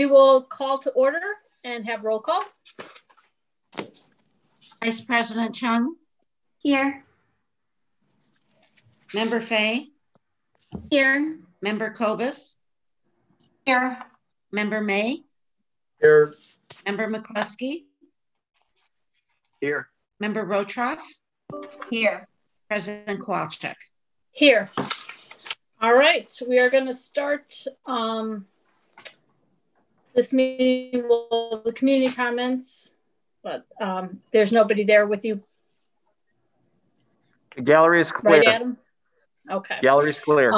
will call to order and have roll call. Vice President Chung? Here. Member Fay? Here. Member Kobus? Here. Member May? Here. Member McCluskey? Here. Member Rotroff? Here. President Kowalczyk? Here. All right, so we are going to start this meeting with the community comments, but there's nobody there with you. The gallery is clear. Right, Adam? Okay. Gallery is clear.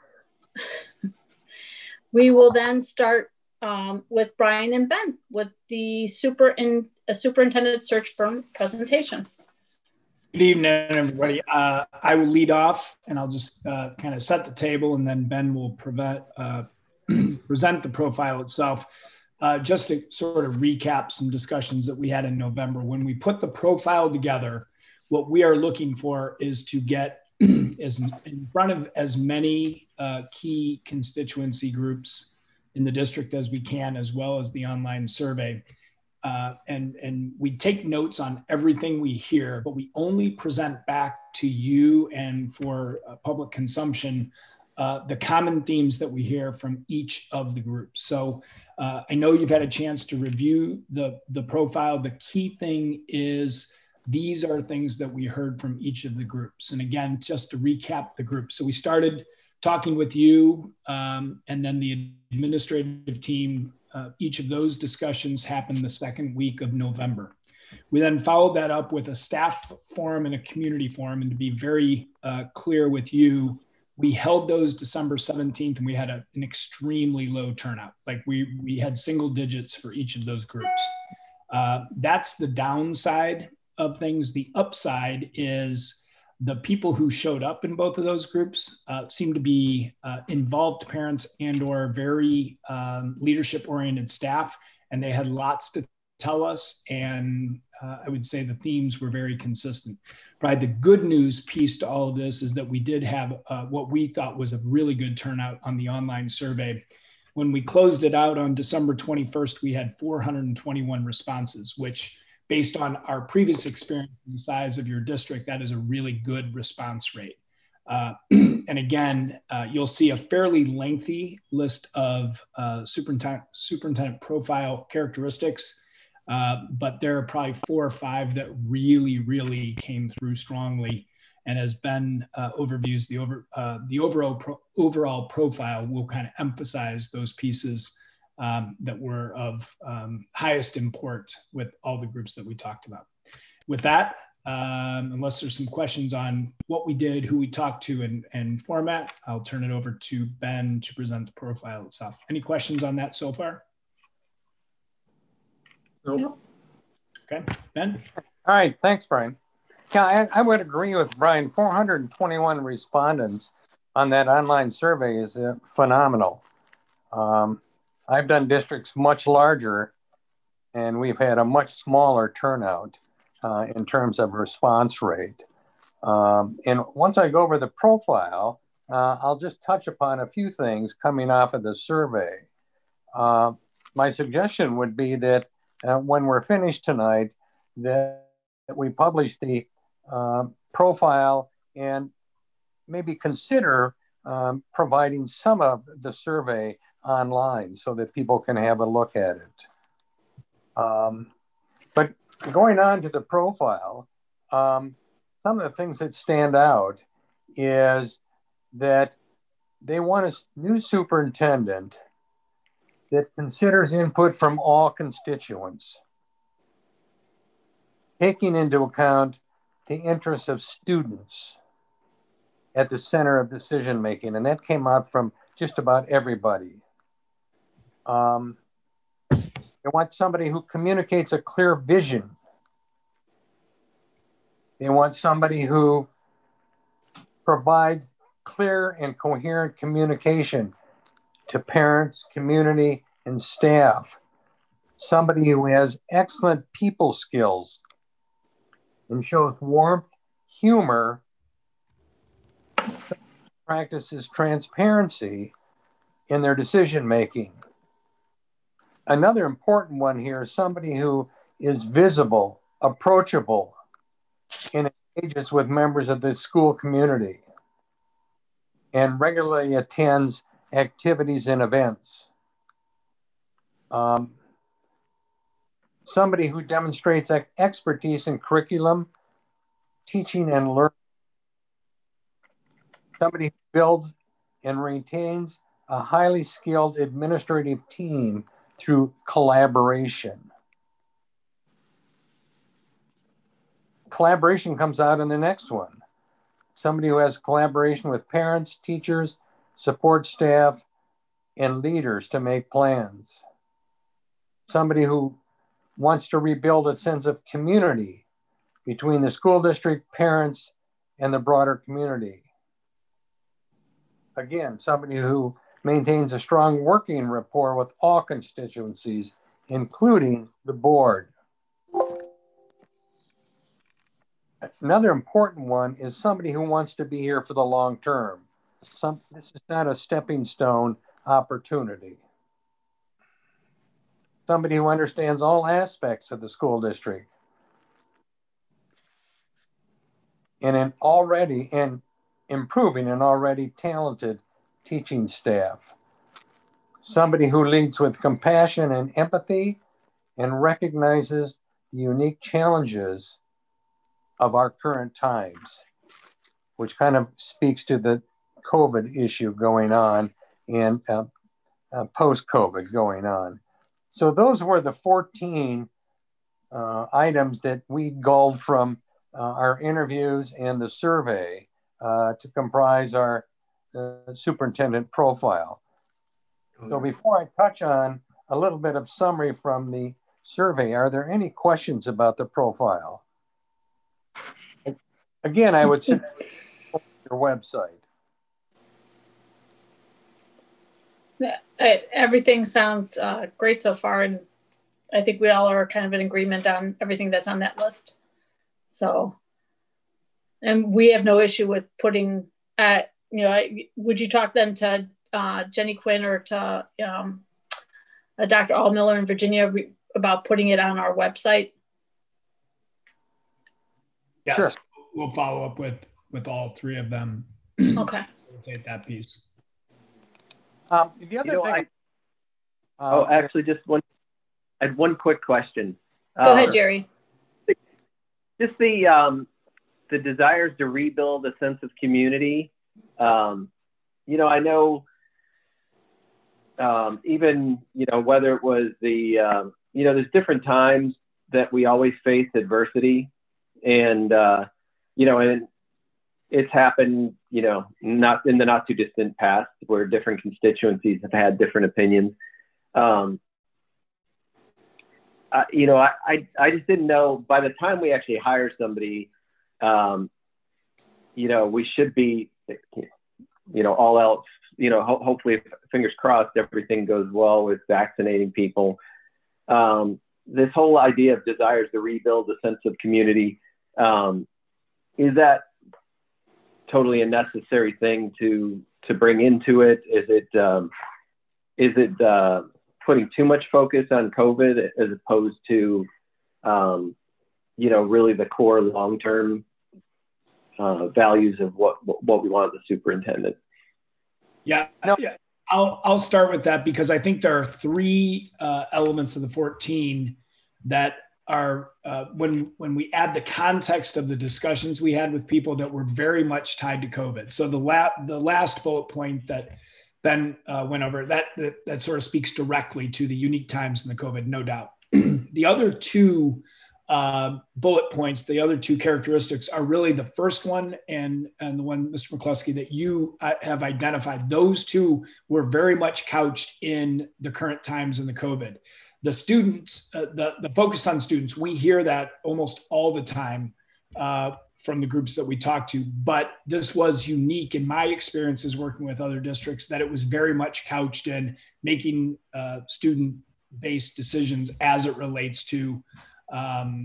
We will then start with Brian and Ben with the superintendent search firm presentation. Good evening, everybody. I will lead off and I'll just kind of set the table, and then Ben will present the profile itself. Just to sort of recap some discussions that we had in November. When we put the profile together, what we are looking for is to get in front of as many key constituency groups in the district as we can, as well as the online survey. And we take notes on everything we hear, but we only present back to you and for public consumption the common themes that we hear from each of the groups. So I know you've had a chance to review the profile. The key thing is these are things that we heard from each of the groups. And again, just to recap the group. So we started talking with you and then the administrative team. Each of those discussions happened the second week of November. We then followed that up with a staff forum and a community forum. And to be very clear with you, we held those December 17th and we had an extremely low turnout. Like we had single digits for each of those groups. That's the downside of things. The upside is the people who showed up in both of those groups seem to be involved parents and or very leadership-oriented staff, and they had lots to tell us, and I would say the themes were very consistent. Probably the good news piece to all of this is that we did have what we thought was a really good turnout on the online survey. When we closed it out on December 21st, we had 421 responses, which based on our previous experience and the size of your district, that is a really good response rate. And again, you'll see a fairly lengthy list of superintendent profile characteristics, but there are probably 4 or 5 that really came through strongly. And as Ben overviews the overall profile, we'll kind of emphasize those pieces that were of highest import with all the groups that we talked about. With that, unless there's some questions on what we did, who we talked to, and format, I'll turn it over to Ben to present the profile itself. Any questions on that so far? Nope. Okay, Ben? All right, thanks, Brian. Yeah, I would agree with Brian. 421 respondents on that online survey is phenomenal. I've done districts much larger, and we've had a much smaller turnout in terms of response rate. And once I go over the profile, I'll just touch upon a few things coming off of the survey. My suggestion would be that when we're finished tonight, that we publish the profile and maybe consider providing some of the survey online so that people can have a look at it. But going on to the profile, some of the things that stand out is that they want a new superintendent that considers input from all constituents, taking into account the interests of students at the center of decision making. And that came out from just about everybody. They want somebody who communicates a clear vision. They want somebody who provides clear and coherent communication to parents, community, and staff. Somebody who has excellent people skills and shows warmth, humor, practices transparency in their decision making. Another important one here is somebody who is visible, approachable, and engages with members of the school community and regularly attends activities and events. Somebody who demonstrates expertise in curriculum, teaching and learning. Somebody who builds and maintains a highly skilled administrative team through collaboration. Collaboration comes out in the next one. Somebody who has collaboration with parents, teachers, support staff, and leaders to make plans. Somebody who wants to rebuild a sense of community between the school district, parents, and the broader community. Again, somebody who maintains a strong working rapport with all constituencies, including the board. Another important one is somebody who wants to be here for the long term. This is not a stepping stone opportunity. Somebody who understands all aspects of the school district and improving an already talented teaching staff. Somebody who leads with compassion and empathy and recognizes the unique challenges of our current times, which kind of speaks to the COVID issue going on and post-COVID going on. So those were the 14 items that we culled from our interviews and the survey to comprise our superintendent profile. So before I touch on a little bit of summary from the survey, are there any questions about the profile? Again, I would say your website. Everything sounds great so far, and I think we all are kind of in agreement on everything that's on that list. So, and we have no issue with putting at, would you talk then to Jenny Quinn or to Dr. Allmiller in Virginia about putting it on our website? Yes, sure. We'll follow up with all three of them. Okay. Take that piece. The other thing. Actually, I had one quick question. Go ahead, Jerry. Just the desires to rebuild a sense of community. I know even, whether it was there's different times that we always face adversity, and, and it's happened, not in the not too distant past, where different constituencies have had different opinions. I just didn't know, by the time we actually hire somebody, we should be, all else, hopefully, fingers crossed, everything goes well with vaccinating people. This whole idea of desires to rebuild a sense of community, is that totally a necessary thing to bring into it? Is it putting too much focus on COVID as opposed to, really the core long-term values of what we want the superintendent? Yeah, I'll start with that, because I think there are three elements of the 14 that are, when we add the context of the discussions we had with people that were very much tied to COVID. So the last bullet point that Ben went over, that sort of speaks directly to the unique times in the COVID, no doubt. The other two bullet points, the other two characteristics are really the first one and the one, Mr. McCluskey, that you have identified. Those two were very much couched in the current times in the COVID. The students, the focus on students, we hear that almost all the time from the groups that we talk to, but this was unique in my experiences working with other districts, that it was very much couched in making student-based decisions as it relates to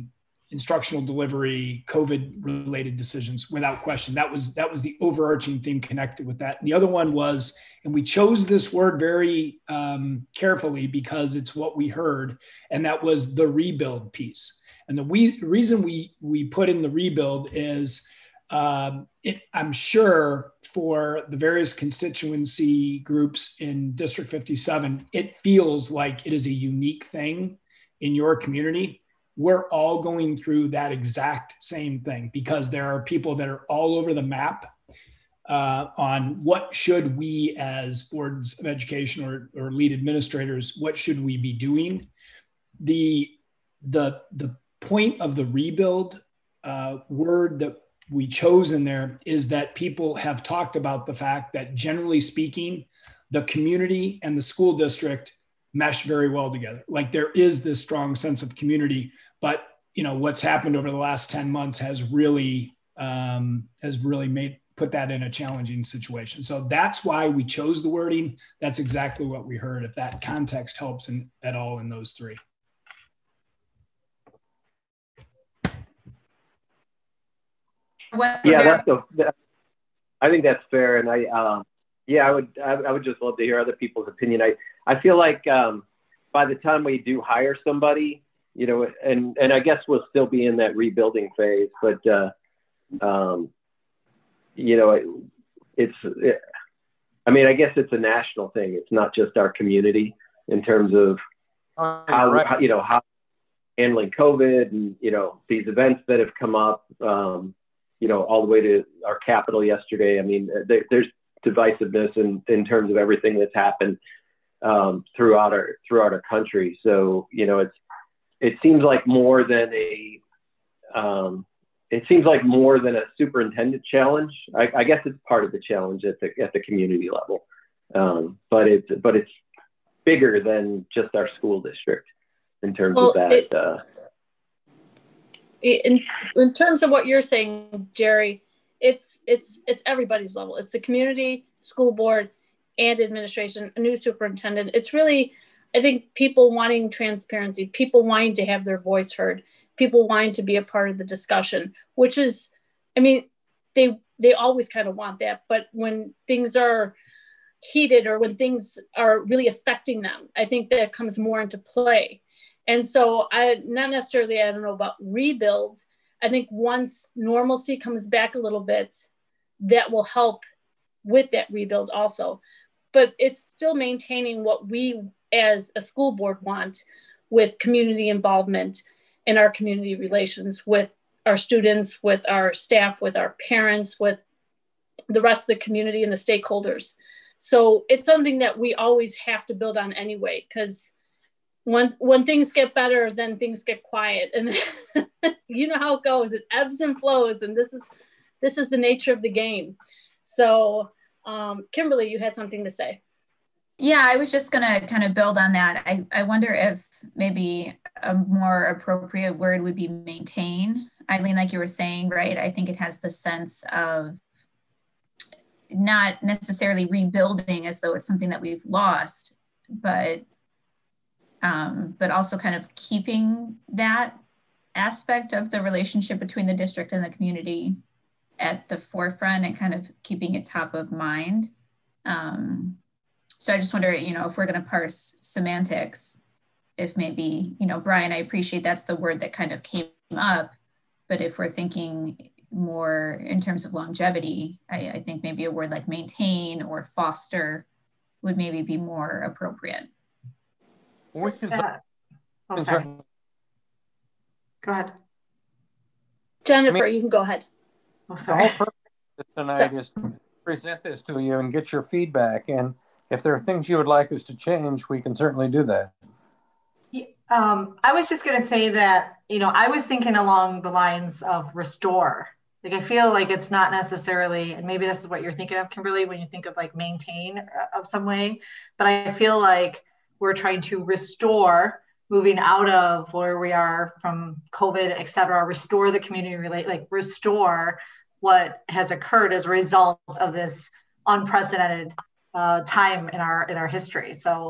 instructional delivery, COVID related decisions, without question. That was the overarching theme connected with that. And the other one was, and we chose this word very carefully because it's what we heard, and that was the rebuild piece. And the reason we put in the rebuild is I'm sure for the various constituency groups in District 57, it feels like it is a unique thing in your community. We're all going through that exact same thing because there are people that are all over the map on what should we as boards of education or lead administrators, what should we be doing? The point of the rebuild word that we chose in there is that people have talked about the fact that generally speaking, the community and the school district mesh very well together. Like there is this strong sense of community, but what's happened over the last 10 months has really put that in a challenging situation. So that's why we chose the wording. That's exactly what we heard. If that context helps at all in those three. Yeah, I think that's fair, and I would just love to hear other people's opinion. I feel like by the time we do hire somebody, and I guess we'll still be in that rebuilding phase, but I guess it's a national thing. It's not just our community in terms of how handling COVID and these events that have come up. All the way to our Capitol yesterday. I mean, there's divisiveness in terms of everything that's happened throughout our country. So it seems like more than a superintendent challenge. I guess it's part of the challenge at the community level, but it's bigger than just our school district in terms of that. In terms of what you're saying, Jerry, it's everybody's level. It's the community, school board, and administration, a new superintendent. It's really, I think, people wanting transparency, people wanting to have their voice heard, people wanting to be a part of the discussion, which is, they always kind of want that. But when things are heated or when things are really affecting them, I think that comes more into play. And so I don't know about rebuild. I think once normalcy comes back a little bit, that will help with that rebuild also. But it's still maintaining what we as a school board want with community involvement in our community relations with our students, with our staff, with our parents, with the rest of the community and the stakeholders. So it's something that we always have to build on anyway, because when things get better, then things get quiet, and you know how it goes. It ebbs and flows, and this is the nature of the game. So, Kimberly, you had something to say. Yeah, I was just going to kind of build on that. I wonder if maybe a more appropriate word would be maintain. Eileen, like you were saying, right? I think it has the sense of not necessarily rebuilding as though it's something that we've lost, but also kind of keeping that aspect of the relationship between the district and the community at the forefront and kind of keeping it top of mind. So I just wonder, if we're going to parse semantics, if maybe, Brian, I appreciate that's the word that kind of came up, but if we're thinking more in terms of longevity, I think maybe a word like maintain or foster would maybe be more appropriate. Sorry. Go ahead. Jennifer, you can go ahead. Oh, The sorry. whole purpose tonight is to present this to you and get your feedback. And if there are things you would like us to change, we can certainly do that. I was just going to say that, I was thinking along the lines of restore. Like, I feel like it's not necessarily, and maybe this is what you're thinking of, Kimberly, when you think of like maintain of some way, but I feel like we're trying to restore, moving out of where we are from COVID, et cetera, restore the community, restore what has occurred as a result of this unprecedented time in our history. So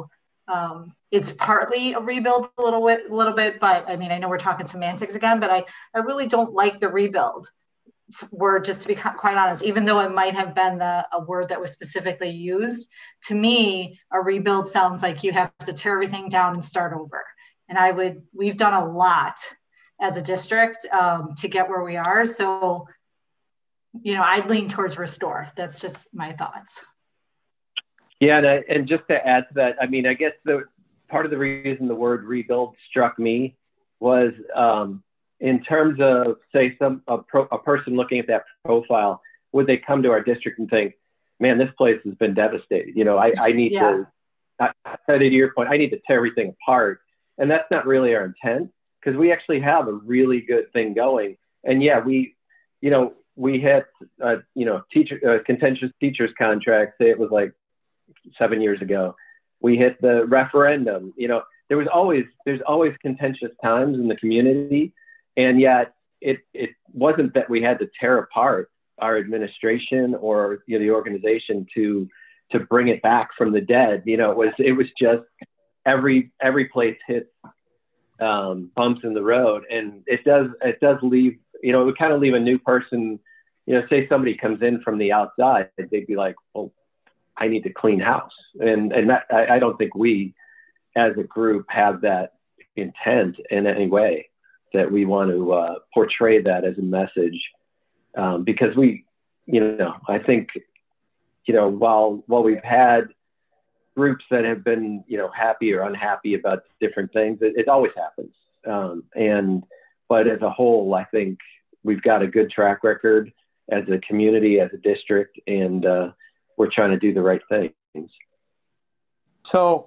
It's partly a rebuild a little bit, but I mean, I know we're talking semantics again, but I really don't like the rebuild word, just to be quite honest, even though it might have been a word that was specifically used. To me, a rebuild sounds like you have to tear everything down and start over. And we've done a lot as a district to get where we are. So, I'd lean towards restore. That's just my thoughts. Yeah, and just to add to that, I mean, I guess part of the reason the word rebuild struck me was in terms of, say, a person looking at that profile, would they come to our district and think, man, this place has been devastated. I need to, to your point, I need to tear everything apart. And that's not really our intent, because we actually have a really good thing going. And yeah, we had, contentious teachers contract, say it was like 7 years ago. We hit the referendum. There's always contentious times in the community, and yet it wasn't that we had to tear apart our administration or the organization to bring it back from the dead. It was just every place hits bumps in the road, and it does leave. It would kind of leave a new person. Say somebody comes in from the outside, they'd be like, well, I need to clean house. And that, I don't think we as a group have that intent in any way, that we want to portray that as a message. Because I think, while we've had groups that have been, happy or unhappy about different things, it always happens. But as a whole, I think we've got a good track record as a community, as a district, and we're trying to do the right things. So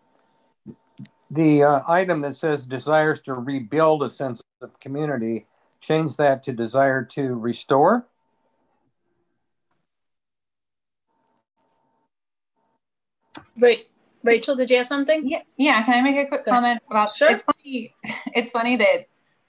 the item that says desires to rebuild a sense of community, change that to desire to restore. Right. Rachel, did you have something? Yeah. Can I make a quick comment about? Sure. It's funny that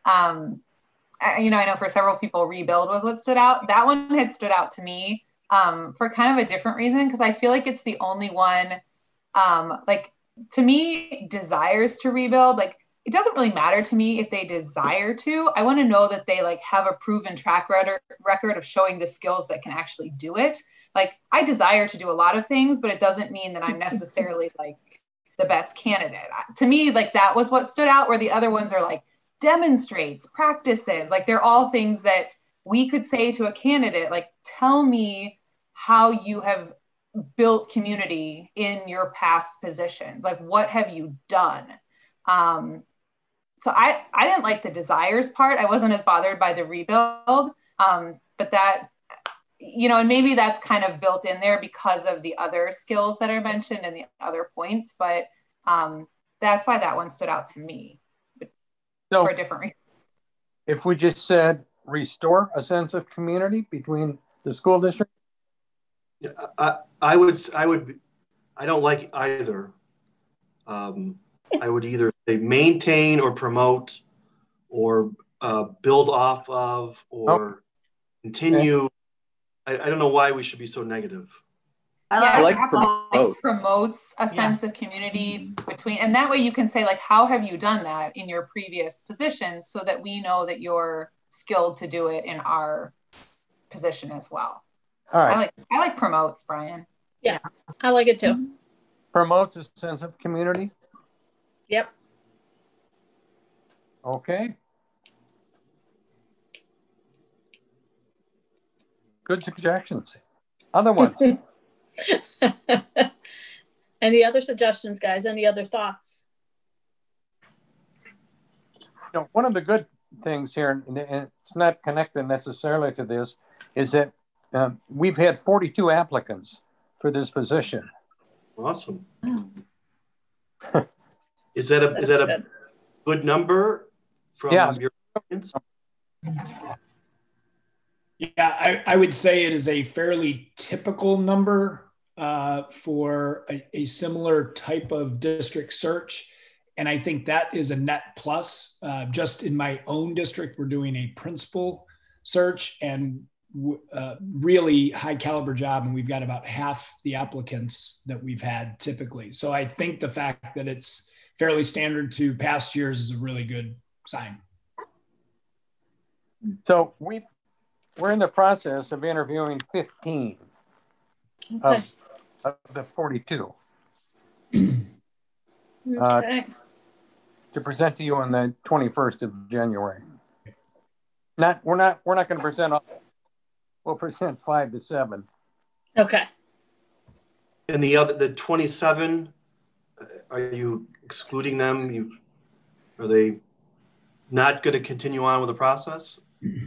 I know for several people, rebuild was what stood out. That one had stood out to me for kind of a different reason, because I feel like it's the only one. To me, desires to rebuild. It doesn't really matter to me if they desire to. I want to know that they have a proven track record of showing the skills that can actually do it. I desire to do a lot of things, but it doesn't mean that I'm necessarily the best candidate. To me, that was what stood out, where the other ones are demonstrates, practices. They're all things that we could say to a candidate, tell me how you have built community in your past positions. What have you done? So I didn't like the desires part. I wasn't as bothered by the rebuild, but that, and maybe that's kind of built in there because of the other skills that are mentioned and the other points, but that's why that one stood out to me for a different reason. If we just said restore a sense of community between the school district? I don't like either. I would either say maintain or promote or build off of or continue. Okay. I don't know why we should be so negative. I like promotes a sense of community between, and that way you can say how have you done that in your previous positions, so that we know that you're skilled to do it in our position as well. All right. I like promotes, Brian. Yeah, I like it too. Promotes a sense of community. Yep. Okay. Good suggestions. Other ones? Any other suggestions, guys? Any other thoughts? One of the good things here, and it's not connected necessarily to this, is that we've had 42 applicants for this position. Awesome. Is that a good number from your audience? Yeah, I would say it is a fairly typical number for a similar type of district search. And I think that is a net plus. Just in my own district, we're doing a principal search, and really high caliber job, and we've got about half the applicants that we've had typically. So I think the fact that it's fairly standard to past years is a really good sign. So we're in the process of interviewing 15 Okay. of the 42 Okay. to present to you on the 21st of January. We're not going to present all. We'll present 5 to 7. Okay. And the 27, are you excluding them? Are they not going to continue on with the process?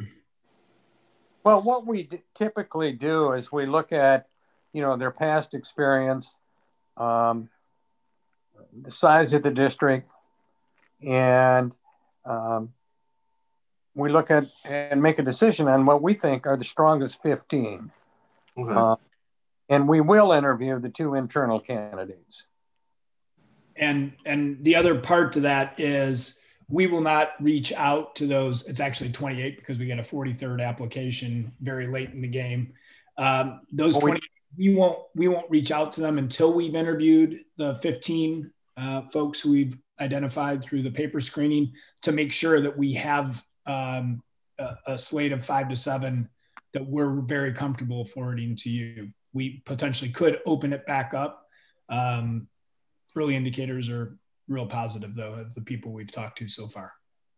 Well, what we typically do is we look at, their past experience, the size of the district, and we look at and make a decision on what we think are the strongest 15. Okay. And we will interview the 2 internal candidates. And the other part to that is we will not reach out to those. It's actually 28 because we got a 43rd application very late in the game. Those 20, we won't reach out to them until we've interviewed the 15 folks who we've identified through the paper screening to make sure that we have a slate of 5 to 7 that we're very comfortable forwarding to you. We potentially could open it back up. Early indicators are real positive, though, of the people we've talked to so far.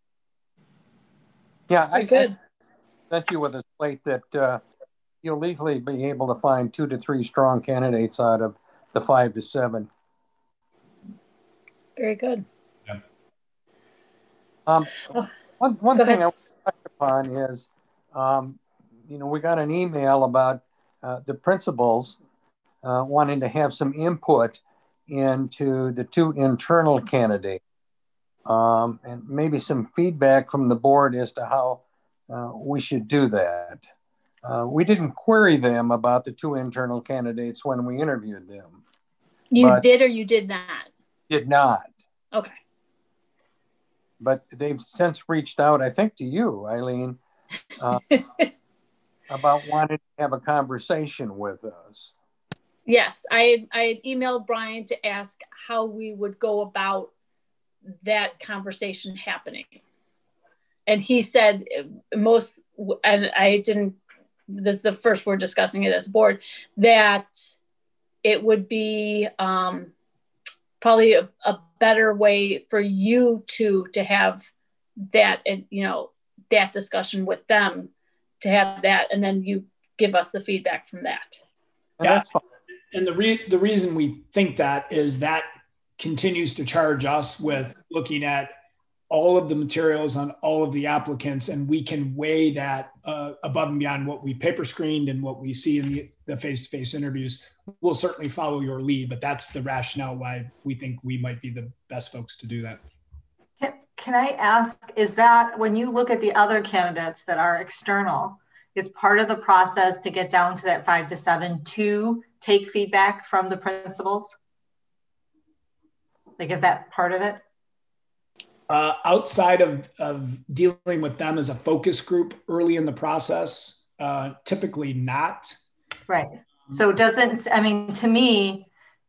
Yeah, I good. sent you with a slate that you'll easily be able to find 2 to 3 strong candidates out of the 5 to 7. Very good. Yeah. One thing I want to touch upon is, we got an email about the principals wanting to have some input into the 2 internal candidates, and maybe some feedback from the board as to how we should do that. We didn't query them about the 2 internal candidates when we interviewed them. You did or you did not? Did not. Okay. But they've since reached out, I think, to you, Eileen, about wanting to have a conversation with us. Yes, I had emailed Brian to ask how we would go about that conversation happening. And he said this is the first we're discussing it as a board, that it would be probably a better way for you to have that, that discussion with them, to have that, and then you give us the feedback from that. And that's fine. And the reason we think that is that continues to charge us with looking at all of the materials on all of the applicants, and we can weigh that above and beyond what we paper screened and what we see in the face-to-face interviews. We'll certainly follow your lead, but that's the rationale why we think we might be the best folks to do that. Can I ask, is that when you look at the other candidates that are external, is part of the process to get down to that 5 to 7 to take feedback from the principals? Like, is that part of it? Outside of dealing with them as a focus group early in the process, typically not. Right. So to me,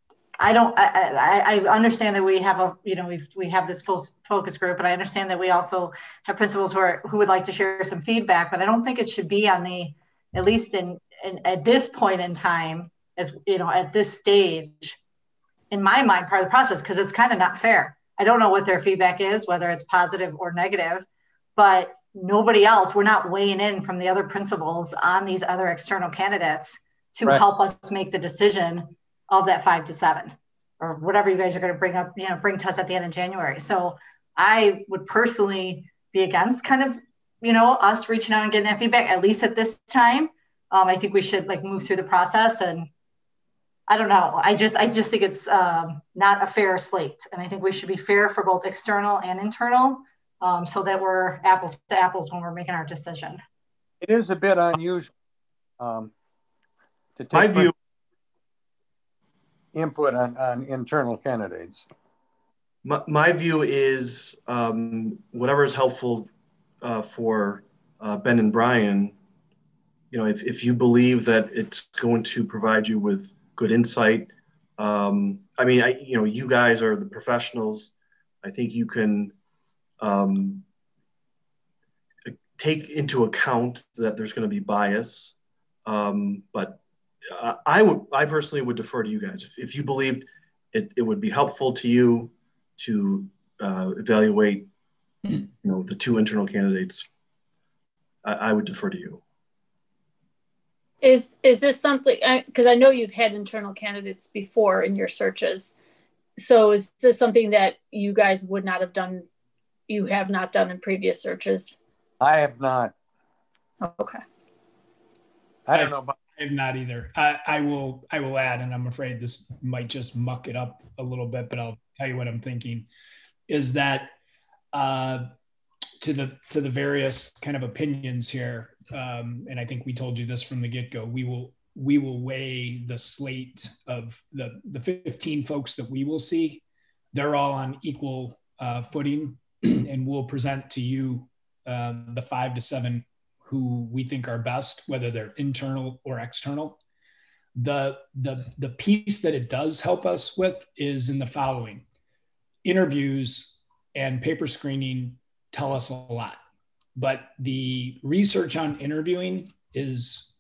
I understand that we have we have this focus group, and I understand that we also have principals who would like to share some feedback, but I don't think it should be on at least at this point in time, as at this stage, in my mind, part of the process, because it's kind of not fair. I don't know what their feedback is, whether it's positive or negative, but nobody else, we're not weighing in from the other principals on these other external candidates to help us make the decision of that 5 to 7 or whatever you guys are going to bring to us at the end of January. So I would personally be against kind of, us reaching out and getting that feedback, at least at this time. I think we should move through the process, and I don't know. I just think it's not a fair slate. And I think we should be fair for both external and internal, so that we're apples to apples when we're making our decision. It is a bit unusual to take My view input on internal candidates. My view is whatever is helpful for Ben and Brian if you believe that it's going to provide you with good insight, you guys are the professionals. I think you can take into account that there's going to be bias. But I personally would defer to you guys. If you believed it would be helpful to you to evaluate, the two internal candidates, I would defer to you. Is this something, because I know you've had internal candidates before in your searches. So is this something that you guys would not have done, you have not done in previous searches? I have not. Okay. I don't know about. I have not either. I will add, and I'm afraid this might just muck it up a little bit, but I'll tell you what I'm thinking, is that to the various kind of opinions here, and I think we told you this from the get-go, we will weigh the slate of the 15 folks that we will see. They're all on equal footing, and we'll present to you the 5 to 7 who we think are best, whether they're internal or external. The piece that it does help us with is in the following. Interviews and paper screening tell us a lot, but the research on interviewing is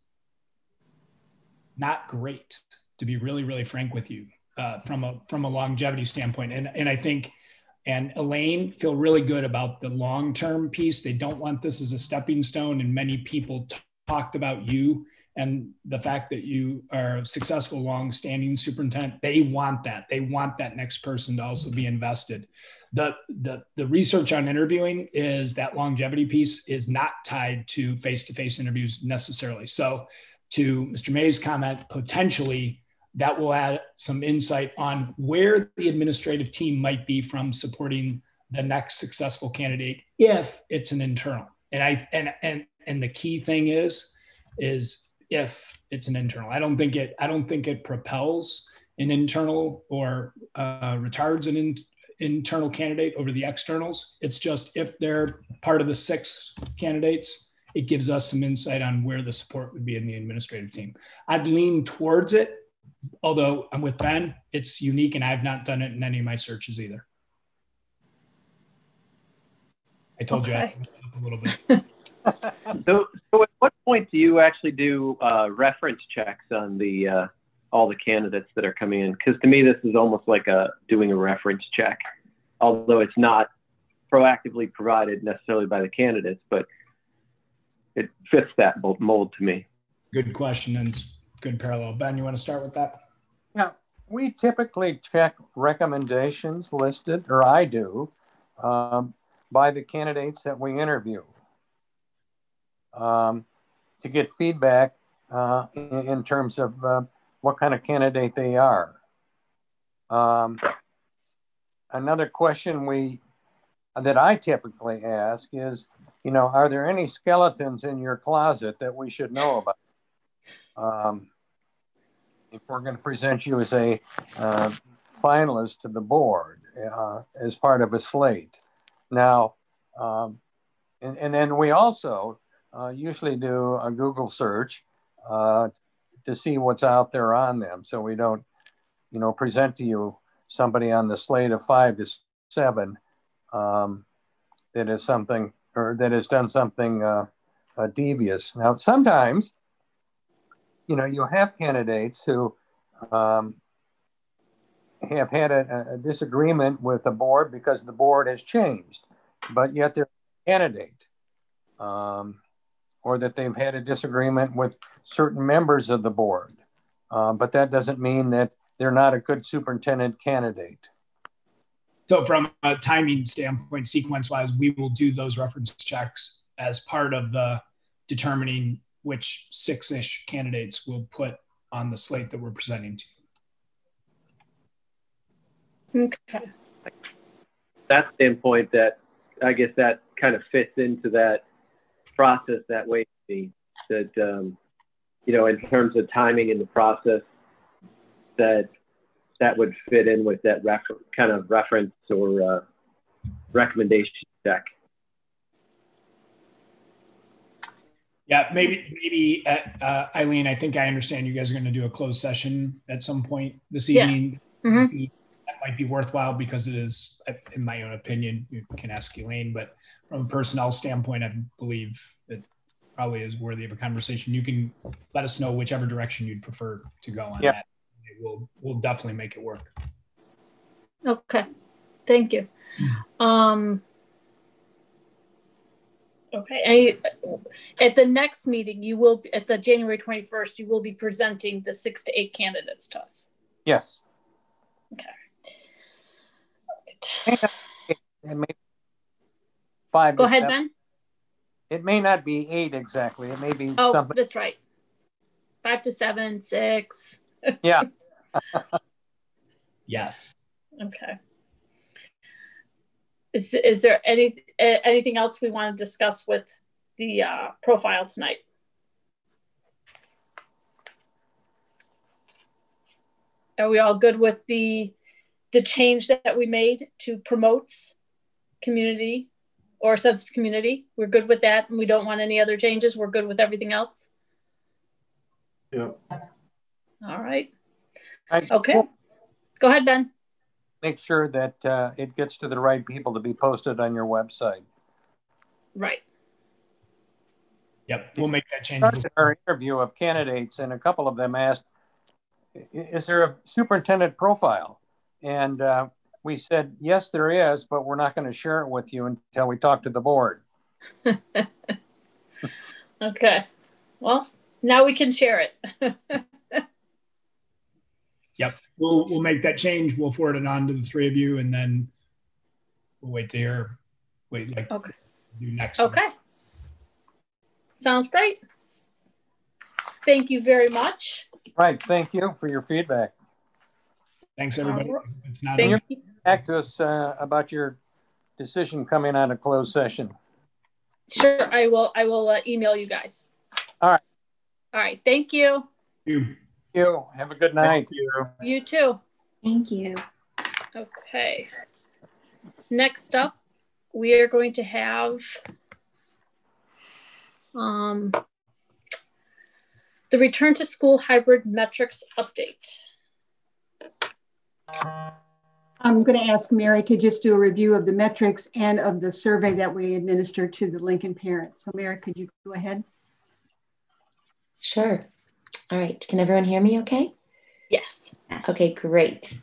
not great, to be really, really frank with you, from a longevity standpoint. And I think, and Elaine feel really good about the long-term piece. They don't want this as a stepping stone. And many people talked about you and the fact that you are a successful, long-standing superintendent. They want that. They want that next person to also be invested. The research on interviewing is that longevity piece is not tied to face-to-face interviews necessarily. So to Mr. May's comment, potentially that will add some insight on where the administrative team might be from supporting the next successful candidate if it's an internal. And the key thing is if it's an internal. I don't think it propels an internal or retards an internal candidate over the externals. It's just if they're part of the 6 candidates, it gives us some insight on where the support would be in the administrative team. I'd lean towards it, although I'm with Ben, it's unique and I've not done it in any of my searches either. I told you I a little bit. So at what point do you actually do reference checks on the all the candidates that are coming in? Because to me, this is almost like doing a reference check, although it's not proactively provided necessarily by the candidates, but it fits that mold to me. Good question and good parallel. Ben, you want to start with that? Yeah, we typically check recommendations listed, or I do, by the candidates that we interview to get feedback in terms of what kind of candidate they are. Another question that I typically ask is, are there any skeletons in your closet that we should know about? If we're going to present you as a finalist to the board as part of a slate. Now, and then we also usually do a Google search to see what's out there on them. So we don't, present to you somebody on the slate of 5 to 7 that is something, or that has done something devious. Now, sometimes, you have candidates who have had a disagreement with the board because the board has changed, but yet they're a candidate, or that they've had a disagreement with certain members of the board, but that doesn't mean that they're not a good superintendent candidate. So from a timing standpoint, sequence-wise, we will do those reference checks as part of the determining which 6-ish candidates we'll put on the slate that we're presenting to you. Okay. That standpoint, that I guess that kind of fits into that process that way, that, in terms of timing in the process, that would fit in with that kind of reference or recommendation check. Yeah, maybe Eileen, I think I understand you guys are going to do a closed session at some point this evening. Mhm. That might be worthwhile because it is, in my own opinion, you can ask Elaine, but from a personnel standpoint, I believe it probably is worthy of a conversation. You can let us know whichever direction you'd prefer to go on that. We'll definitely make it work. Okay, thank you. Okay, at the next meeting, you will, at the January 21st, you will be presenting the 6 to 8 candidates to us. Yes. Okay. It may 5 Go to ahead, 7. Ben. It may not be 8 exactly. It may be Oh, something. that's right. 5 to 7, 6. Yeah. Yes. Okay. Is there anything else we want to discuss with the profile tonight? Are we all good with the change that we made to promotes community or sense of community? We're good with that, and we don't want any other changes. We're good with everything else. Yeah. All right. Okay. Go ahead, Ben. Make sure that it gets to the right people to be posted on your website. Right. Yep, we'll make that change. Our interview of candidates, and a couple of them asked, is there a superintendent profile? And we said, yes, there is, but we're not going to share it with you until we talk to the board. Okay. Well, now we can share it. Yep, we'll make that change. We'll forward it on to the 3 of you, and then we'll wait to hear. Okay. Do next. Okay. Sounds great. Thank you very much. Right. Thank you for your feedback. Thanks, everybody. It's not Thank you. Back to us about your decision coming out of closed session. Sure, I will email you guys. All right. All right. Thank you. Thank you. Have a good night. You too. Thank you. Okay. Next up, we are going to have the return to school hybrid metrics update. I'm going to ask Mary to just do a review of the metrics and of the survey that we administered to the Lincoln parents. So Mary, could you go ahead? Sure. All right. Can everyone hear me okay? Yes. Okay, great.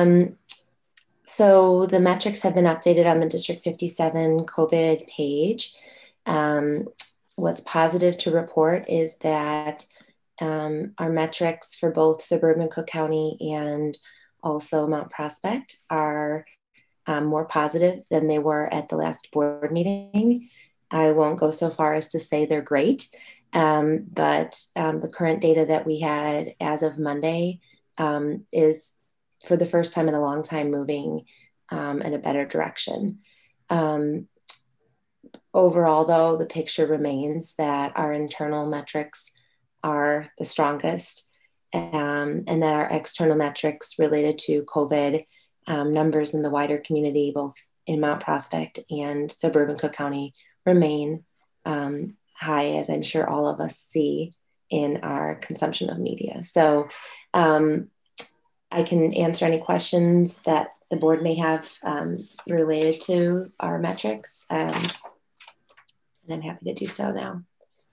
So the metrics have been updated on the District 57 COVID page. What's positive to report is that our metrics for both suburban Cook County and also Mount Prospect are more positive than they were at the last board meeting. I won't go so far as to say they're great, but the current data that we had as of Monday is, for the first time in a long time, moving in a better direction. Overall, though, the picture remains that our internal metrics are the strongest, and that our external metrics related to COVID numbers in the wider community, both in Mount Prospect and suburban Cook County, remain high, as I'm sure all of us see in our consumption of media. So I can answer any questions that the board may have related to our metrics, and I'm happy to do so now.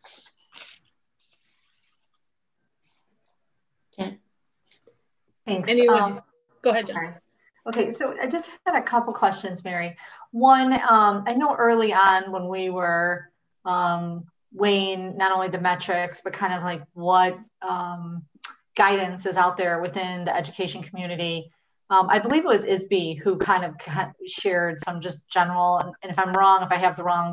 Jen? Thanks. Anyone? Go ahead, Jen. Okay, so I just had a couple questions, Mary. One, I know early on when we were weighing not only the metrics, but kind of like what guidance is out there within the education community. I believe it was ISB who kind of shared some just general, and if I'm wrong, if I have the wrong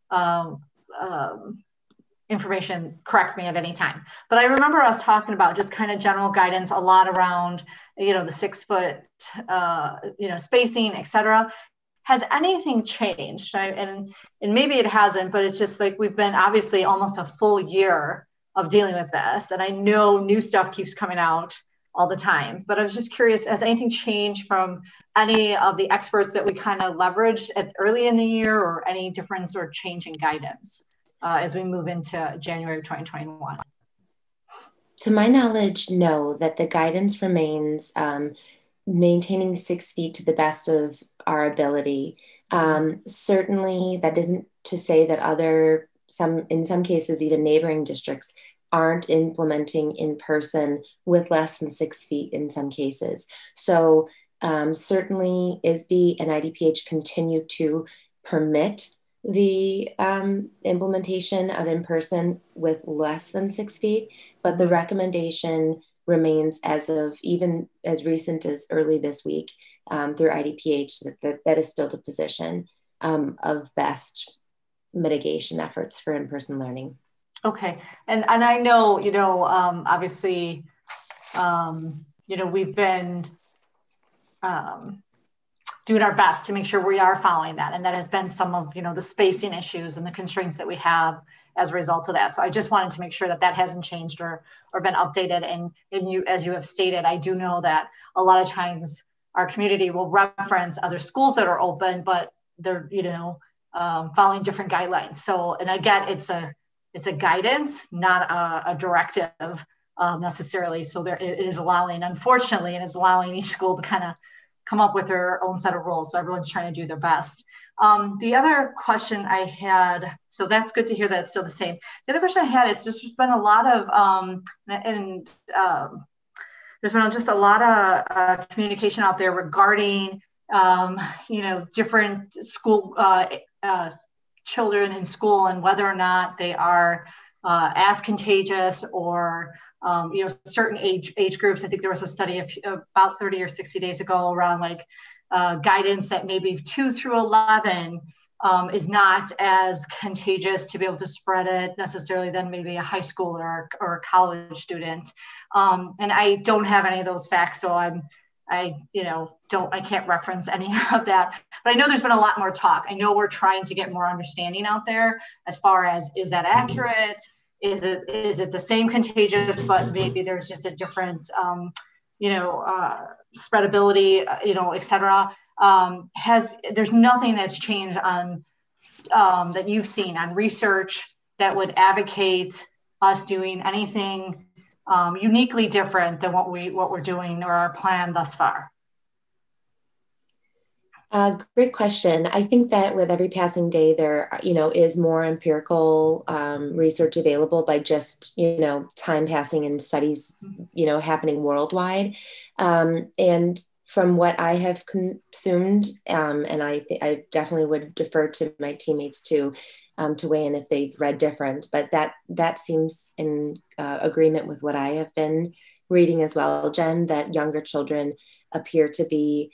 information, correct me at any time. But I remember us talking about just kind of general guidance, a lot around, the 6 foot, spacing, et cetera. Has anything changed? And maybe it hasn't, but it's just like we've been obviously almost a full year of dealing with this. And I know new stuff keeps coming out all the time, but I was just curious, has anything changed from any of the experts that we kind of leveraged early in the year, or any difference or change in guidance as we move into January of 2021? To my knowledge, no, that the guidance remains maintaining 6 feet to the best of our ability. Certainly that isn't to say that in some cases, even neighboring districts aren't implementing in person with less than 6 feet in some cases. So certainly ISB and IDPH continue to permit the implementation of in-person with less than 6 feet, but the recommendation remains as of even as recent as early this week through IDPH that is still the position of best mitigation efforts for in-person learning. Okay, and I know, obviously, we've been doing our best to make sure we are following that. And that has been some of, the spacing issues and the constraints that we have as a result of that. So I just wanted to make sure that hasn't changed or been updated. And you, as you have stated, I do know that a lot of times our community will reference other schools that are open, but they're, following different guidelines. So, and again, it's a guidance, not a directive necessarily. So it is allowing, unfortunately, it is allowing each school to kind of come up with their own set of rules. So everyone's trying to do their best. The other question I had, so that's good to hear that it's still the same. The other question I had is just there's been a lot of, there's been just a lot of communication out there regarding, different school children in school and whether or not they are as contagious or certain age groups. I think there was a study about 30 or 60 days ago around guidance that maybe 2 through 11 is not as contagious to be able to spread it necessarily than maybe a high school or a college student. And I don't have any of those facts, so I can't reference any of that, but I know there's been a lot more talk. I know we're trying to get more understanding out there as far as, is that accurate? Is it the same contagious, but maybe there's just a different, spreadability, et cetera. There's nothing that's changed on, that you've seen on research that would advocate us doing anything uniquely different than what we're doing or our plan thus far? Great question. I think that with every passing day, there, is more empirical research available by just, time passing and studies, happening worldwide. And from what I have consumed, and I definitely would defer to my teammates to weigh in if they've read different, but that seems in agreement with what I have been reading as well, Jen, that younger children appear to be,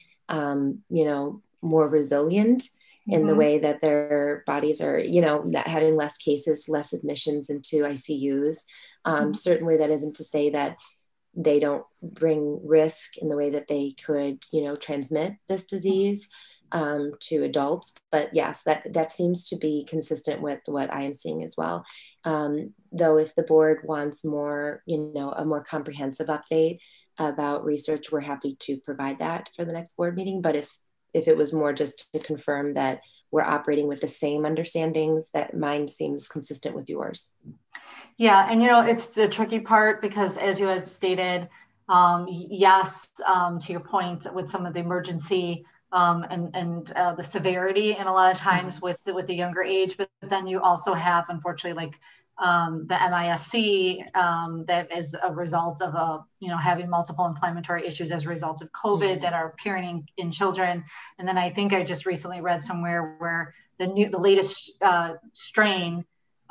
more resilient in the way that their bodies are, having less cases, less admissions into ICUs. Certainly that isn't to say that they don't bring risk in the way that they could, transmit this disease to adults. But yes, that seems to be consistent with what I am seeing as well. Though if the board wants more, a more comprehensive update about research, we're happy to provide that for the next board meeting. But if it was more just to confirm that we're operating with the same understandings, that mine seems consistent with yours. Yeah, and it's the tricky part because as you had stated, yes, to your point with some of the emergency and the severity, and a lot of times with the younger age, but then you also have, unfortunately, the MIS-C that is a result of having multiple inflammatory issues as a result of COVID that are appearing in children. And then I think I just recently read somewhere where the latest strain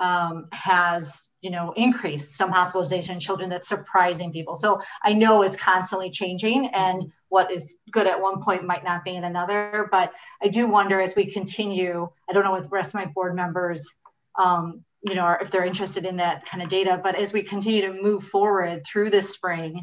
has increased some hospitalization in children. That's surprising people. So I know it's constantly changing, and what is good at one point might not be in another. But I do wonder as we continue, I don't know what the rest of my board members or if they're interested in that kind of data, but as we continue to move forward through this spring,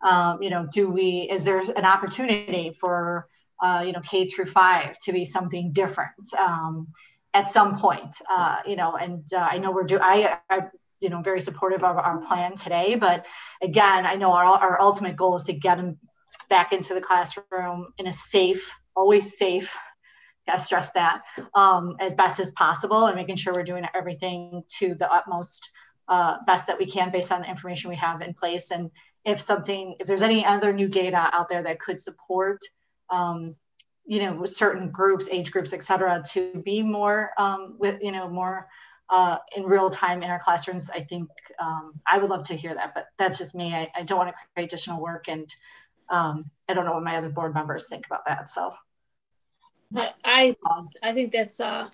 is there an opportunity for, K through 5 to be something different at some point, and I know I'm very supportive of our plan today, but again, I know our ultimate goal is to get them back into the classroom in a safe, always safe Got to stress that as best as possible, and making sure we're doing everything to the utmost best that we can based on the information we have in place. And if there's any other new data out there that could support, with certain groups, age groups, et cetera, to be more more in real time in our classrooms, I think I would love to hear that, but that's just me. I don't want to create additional work, and I don't know what my other board members think about that. So I think that's a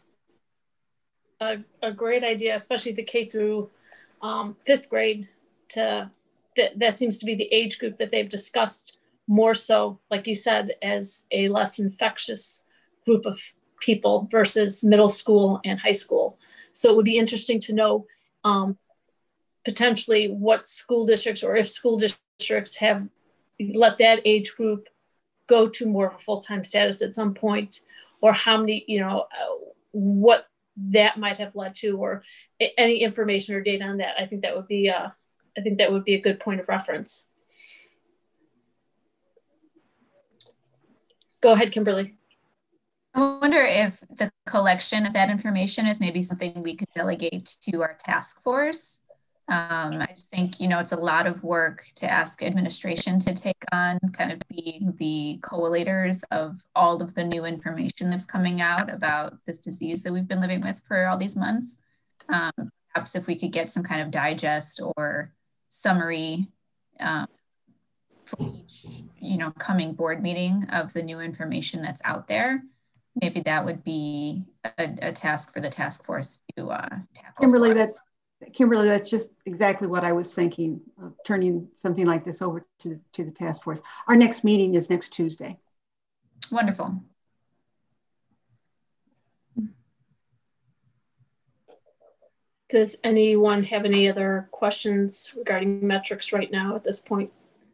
great idea, especially the K through 5th grade. That seems to be the age group that they've discussed more so, like you said, as a less infectious group of people versus middle school and high school. So it would be interesting to know potentially what school districts, or if school districts have let that age group go to more of a full-time status at some point, or how many, what that might have led to, or any information or data on that. I think that would be a good point of reference. Go ahead, Kimberly. I wonder if the collection of that information is maybe something we could delegate to our task force. I just think, it's a lot of work to ask administration to take on, kind of being the coallators of all of the new information that's coming out about this disease that we've been living with for all these months. Perhaps if we could get some kind of digest or summary for each, coming board meeting of the new information that's out there, maybe that would be a task for the task force to tackle. Kimberly, that's just exactly what I was thinking of, turning something like this over to the task force. Our next meeting is next Tuesday. Wonderful. Does anyone have any other questions regarding metrics right now at this point?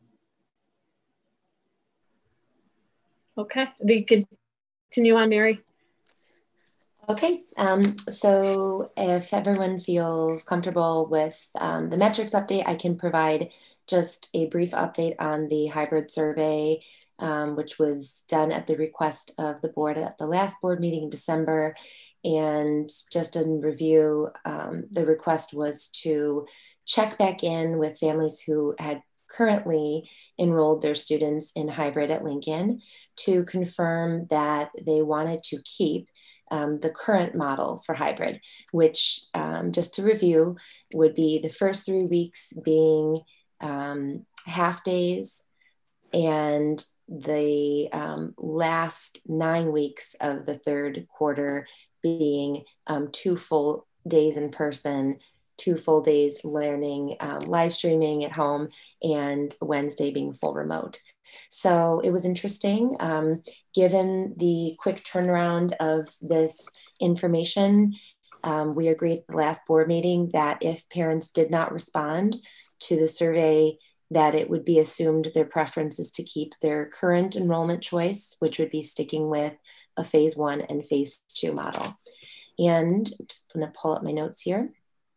Okay, we could continue on, Mary. Okay, so if everyone feels comfortable with the metrics update, I can provide just a brief update on the hybrid survey, which was done at the request of the board at the last board meeting in December. And just in review, the request was to check back in with families who had currently enrolled their students in hybrid at Lincoln to confirm that they wanted to keep the current model for hybrid, which just to review would be the first 3 weeks being half days, and the last 9 weeks of the third quarter being 2 full days in person, 2 full days learning, live streaming at home, and Wednesday being full remote. So it was interesting, given the quick turnaround of this information. We agreed at the last board meeting that if parents did not respond to the survey, that it would be assumed their preference is to keep their current enrollment choice, which would be sticking with a phase 1 and phase 2 model. And I'm just gonna pull up my notes here.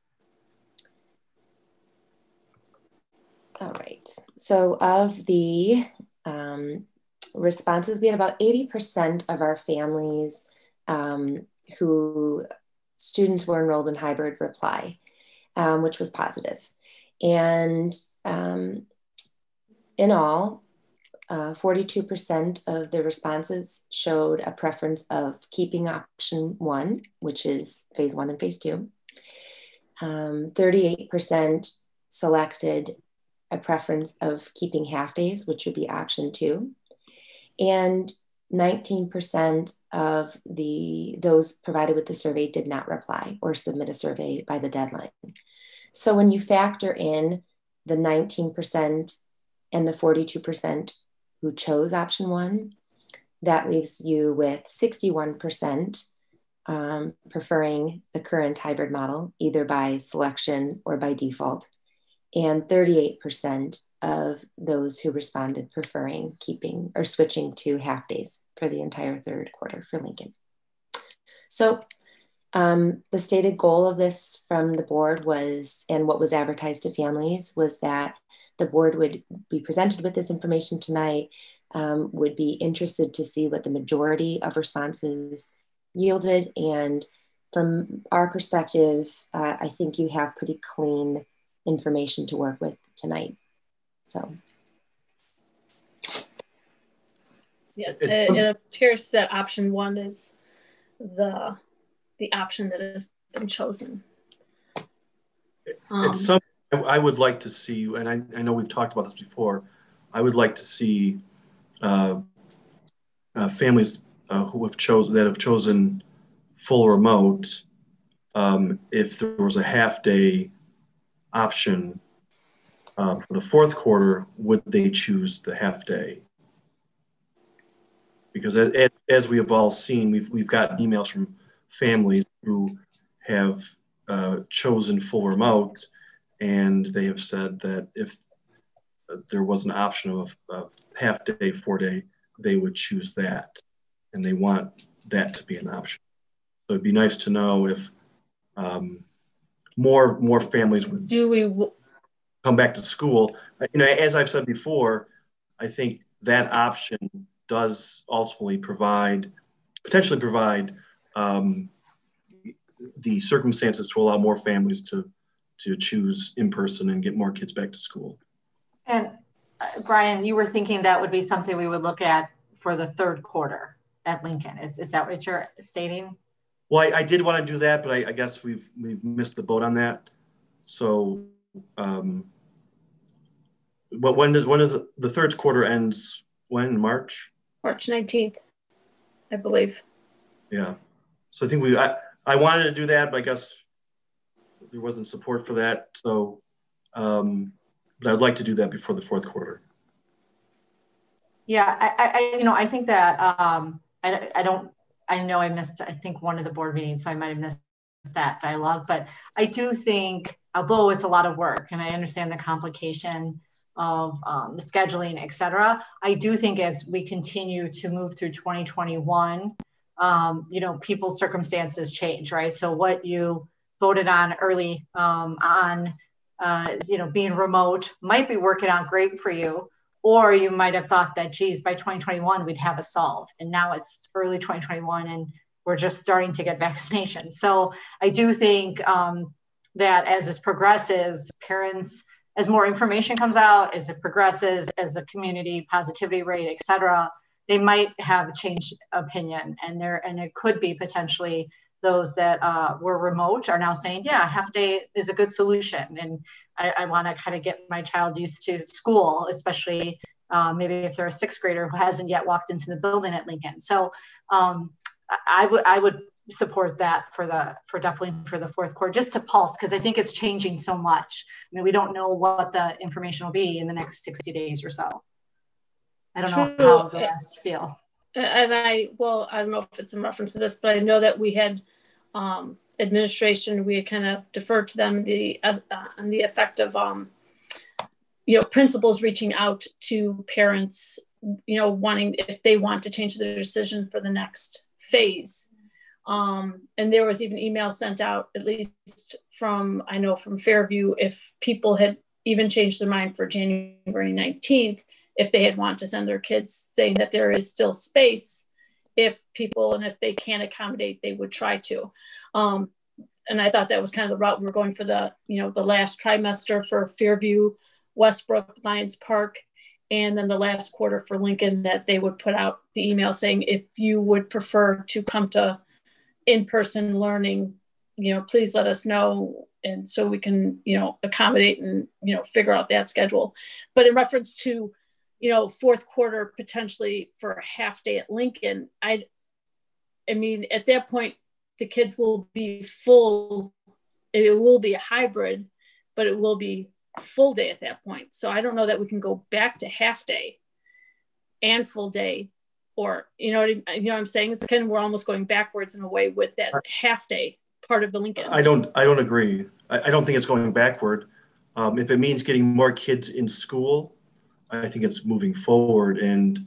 All right, so of the responses, we had about 80% of our families who students were enrolled in hybrid reply, which was positive. And in all, 42% of the responses showed a preference of keeping option 1, which is phase 1 and phase 2. 38% selected a preference of keeping half days, which would be option 2. And 19% of those provided with the survey did not reply or submit a survey by the deadline. So when you factor in the 19% and the 42% who chose option 1, that leaves you with 61% preferring the current hybrid model, either by selection or by default, and 38% of those who responded preferring keeping or switching to half days for the entire third quarter for Lincoln. So the stated goal of this from the board was, and what was advertised to families, was that the board would be presented with this information tonight, would be interested to see what the majority of responses yielded. And from our perspective, I think you have pretty clean information to work with tonight. So. Yeah, it appears that option 1 is the option that has been chosen. It's something I would like to see, and I know we've talked about this before. I would like to see families who have chosen full remote. If there was a half-day option for the fourth quarter, would they choose the half-day? Because as we have all seen, we've gotten emails from families who have chosen full remote, and they have said that if there was an option of half day, 4-day, they would choose that, and they want that to be an option. So it'd be nice to know if more families would come back to school. You know, as I've said before, I think that option does ultimately potentially provide the circumstances to allow more families to choose in person and get more kids back to school. And Brian, you were thinking that would be something we would look at for the third quarter at Lincoln. Is that what you're stating? Well, I did want to do that, but I guess we've missed the boat on that. So, but when does the third quarter ends? When? March 19th, I believe. Yeah. So I think I wanted to do that, but I guess there wasn't support for that. So, but I'd like to do that before the fourth quarter. Yeah, I think that I know I missed, I think, one of the board meetings, so I might have missed that dialogue, but I do think, although it's a lot of work and I understand the complication of the scheduling, et cetera, I do think as we continue to move through 2021, people's circumstances change, right? So what you voted on early being remote might be working out great for you, or you might have thought that, geez, by 2021, we'd have a solve. And now it's early 2021 and we're just starting to get vaccinations. So I do think that as this progresses, parents, as more information comes out, as it progresses, as the community positivity rate, et cetera, they might have a changed opinion. And it could be potentially those that were remote are now saying, yeah, half a day is a good solution. And I want to kind of get my child used to school, especially maybe if they're a sixth grader who hasn't yet walked into the building at Lincoln. So I would support that for definitely for the fourth quarter, just to pulse, because I think it's changing so much. I mean, we don't know what the information will be in the next 60 days or so. I don't know how the rest feel. And I don't know if it's in reference to this, but I know that we had administration, we had kind of deferred to them on the effect of, principals reaching out to parents, wanting, if they want to change their decision for the next phase. And there was even email sent out, at least from Fairview, if people had even changed their mind for January 19th, if they had want to send their kids, saying that there is still space if they can't accommodate, they would try to. And I thought that was kind of the route we were going for the last trimester for Fairview, Westbrook, Lions Park, and then the last quarter for Lincoln, that they would put out the email saying, if you would prefer to come to in-person learning, please let us know. And so we can, accommodate and, figure out that schedule. But in reference to, fourth quarter potentially for a half day at Lincoln, I mean, at that point, the kids will be full. It will be a hybrid, but it will be full day at that point. So I don't know that we can go back to half day and full day, or, what I'm saying? It's kind of, we're almost going backwards in a way with that half day part of the Lincoln. I don't agree. I don't think it's going backward. If it means getting more kids in school, I think it's moving forward. And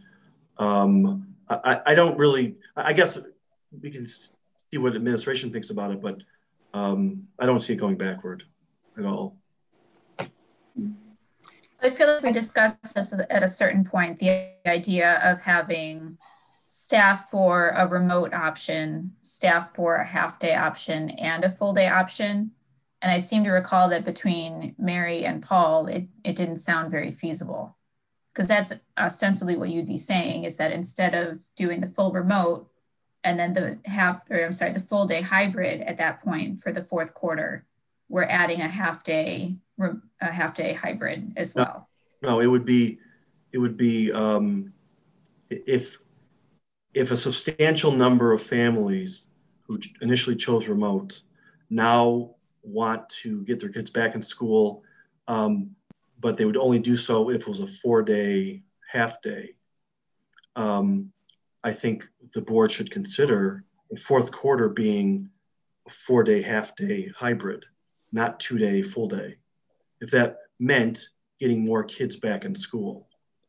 I don't really, I guess we can see what administration thinks about it, but I don't see it going backward at all. I feel like we discussed this at a certain point, the idea of having staff for a remote option, staff for a half-day option, and a full-day option. And I seem to recall that between Mary and Paul, it didn't sound very feasible, because that's ostensibly what you'd be saying, is that instead of doing the full remote and then the full day hybrid at that point for the fourth quarter, we're adding a half day hybrid as well. No, it would be if a substantial number of families who initially chose remote now want to get their kids back in school, but they would only do so if it was a 4-day half day. I think the board should consider the fourth quarter being a 4-day half day hybrid, not 2-day full day, if that meant getting more kids back in school.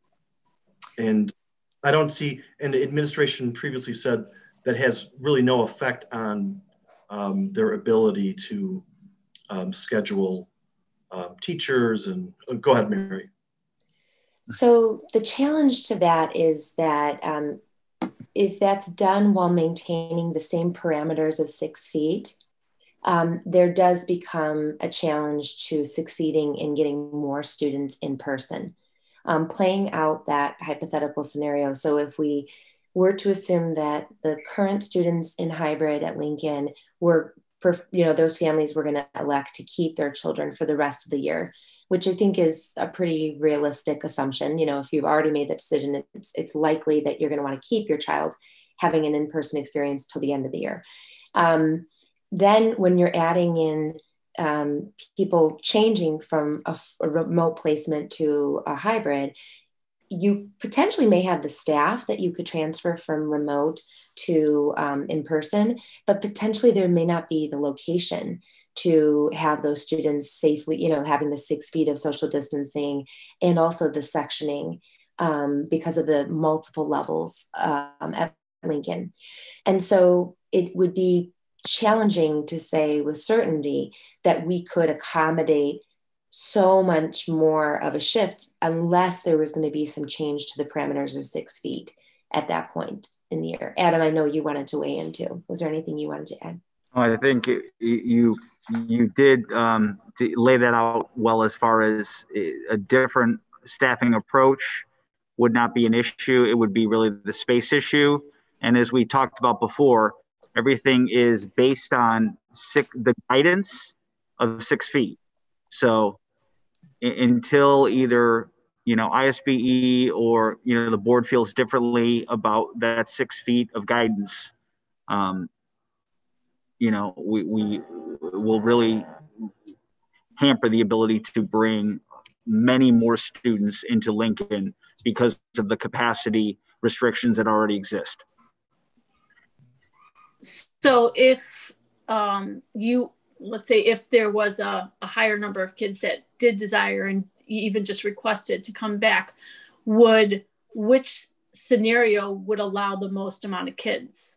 And I don't see, and the administration previously said that has really no effect on their ability to schedule teachers and go ahead, Mary. So the challenge to that is that if that's done while maintaining the same parameters of 6 feet, there does become a challenge to succeeding in getting more students in person. Playing out that hypothetical scenario. So if we were to assume that the current students in hybrid at Lincoln were, those families were going to elect to keep their children for the rest of the year, which I think is a pretty realistic assumption. If you've already made that decision, it's likely that you're going to want to keep your child having an in-person experience till the end of the year. Then when you're adding in people changing from a remote placement to a hybrid, you potentially may have the staff that you could transfer from remote to in person, but potentially there may not be the location to have those students safely, having the 6 feet of social distancing and also the sectioning because of the multiple levels at Lincoln. And so it would be challenging to say with certainty that we could accommodate so much more of a shift unless there was going to be some change to the parameters of 6 feet at that point in the year. Adam, I know you wanted to weigh in too. Was there anything you wanted to add? I think you did lay that out well, as far as a different staffing approach would not be an issue. It would be really the space issue. And as we talked about before, everything is based on the guidance of 6 feet. So until either, ISBE or, the board feels differently about that 6 feet of guidance, we will really hamper the ability to bring many more students into Lincoln because of the capacity restrictions that already exist. So if let's say if there was a higher number of kids that did desire and even just requested to come back, which scenario would allow the most amount of kids?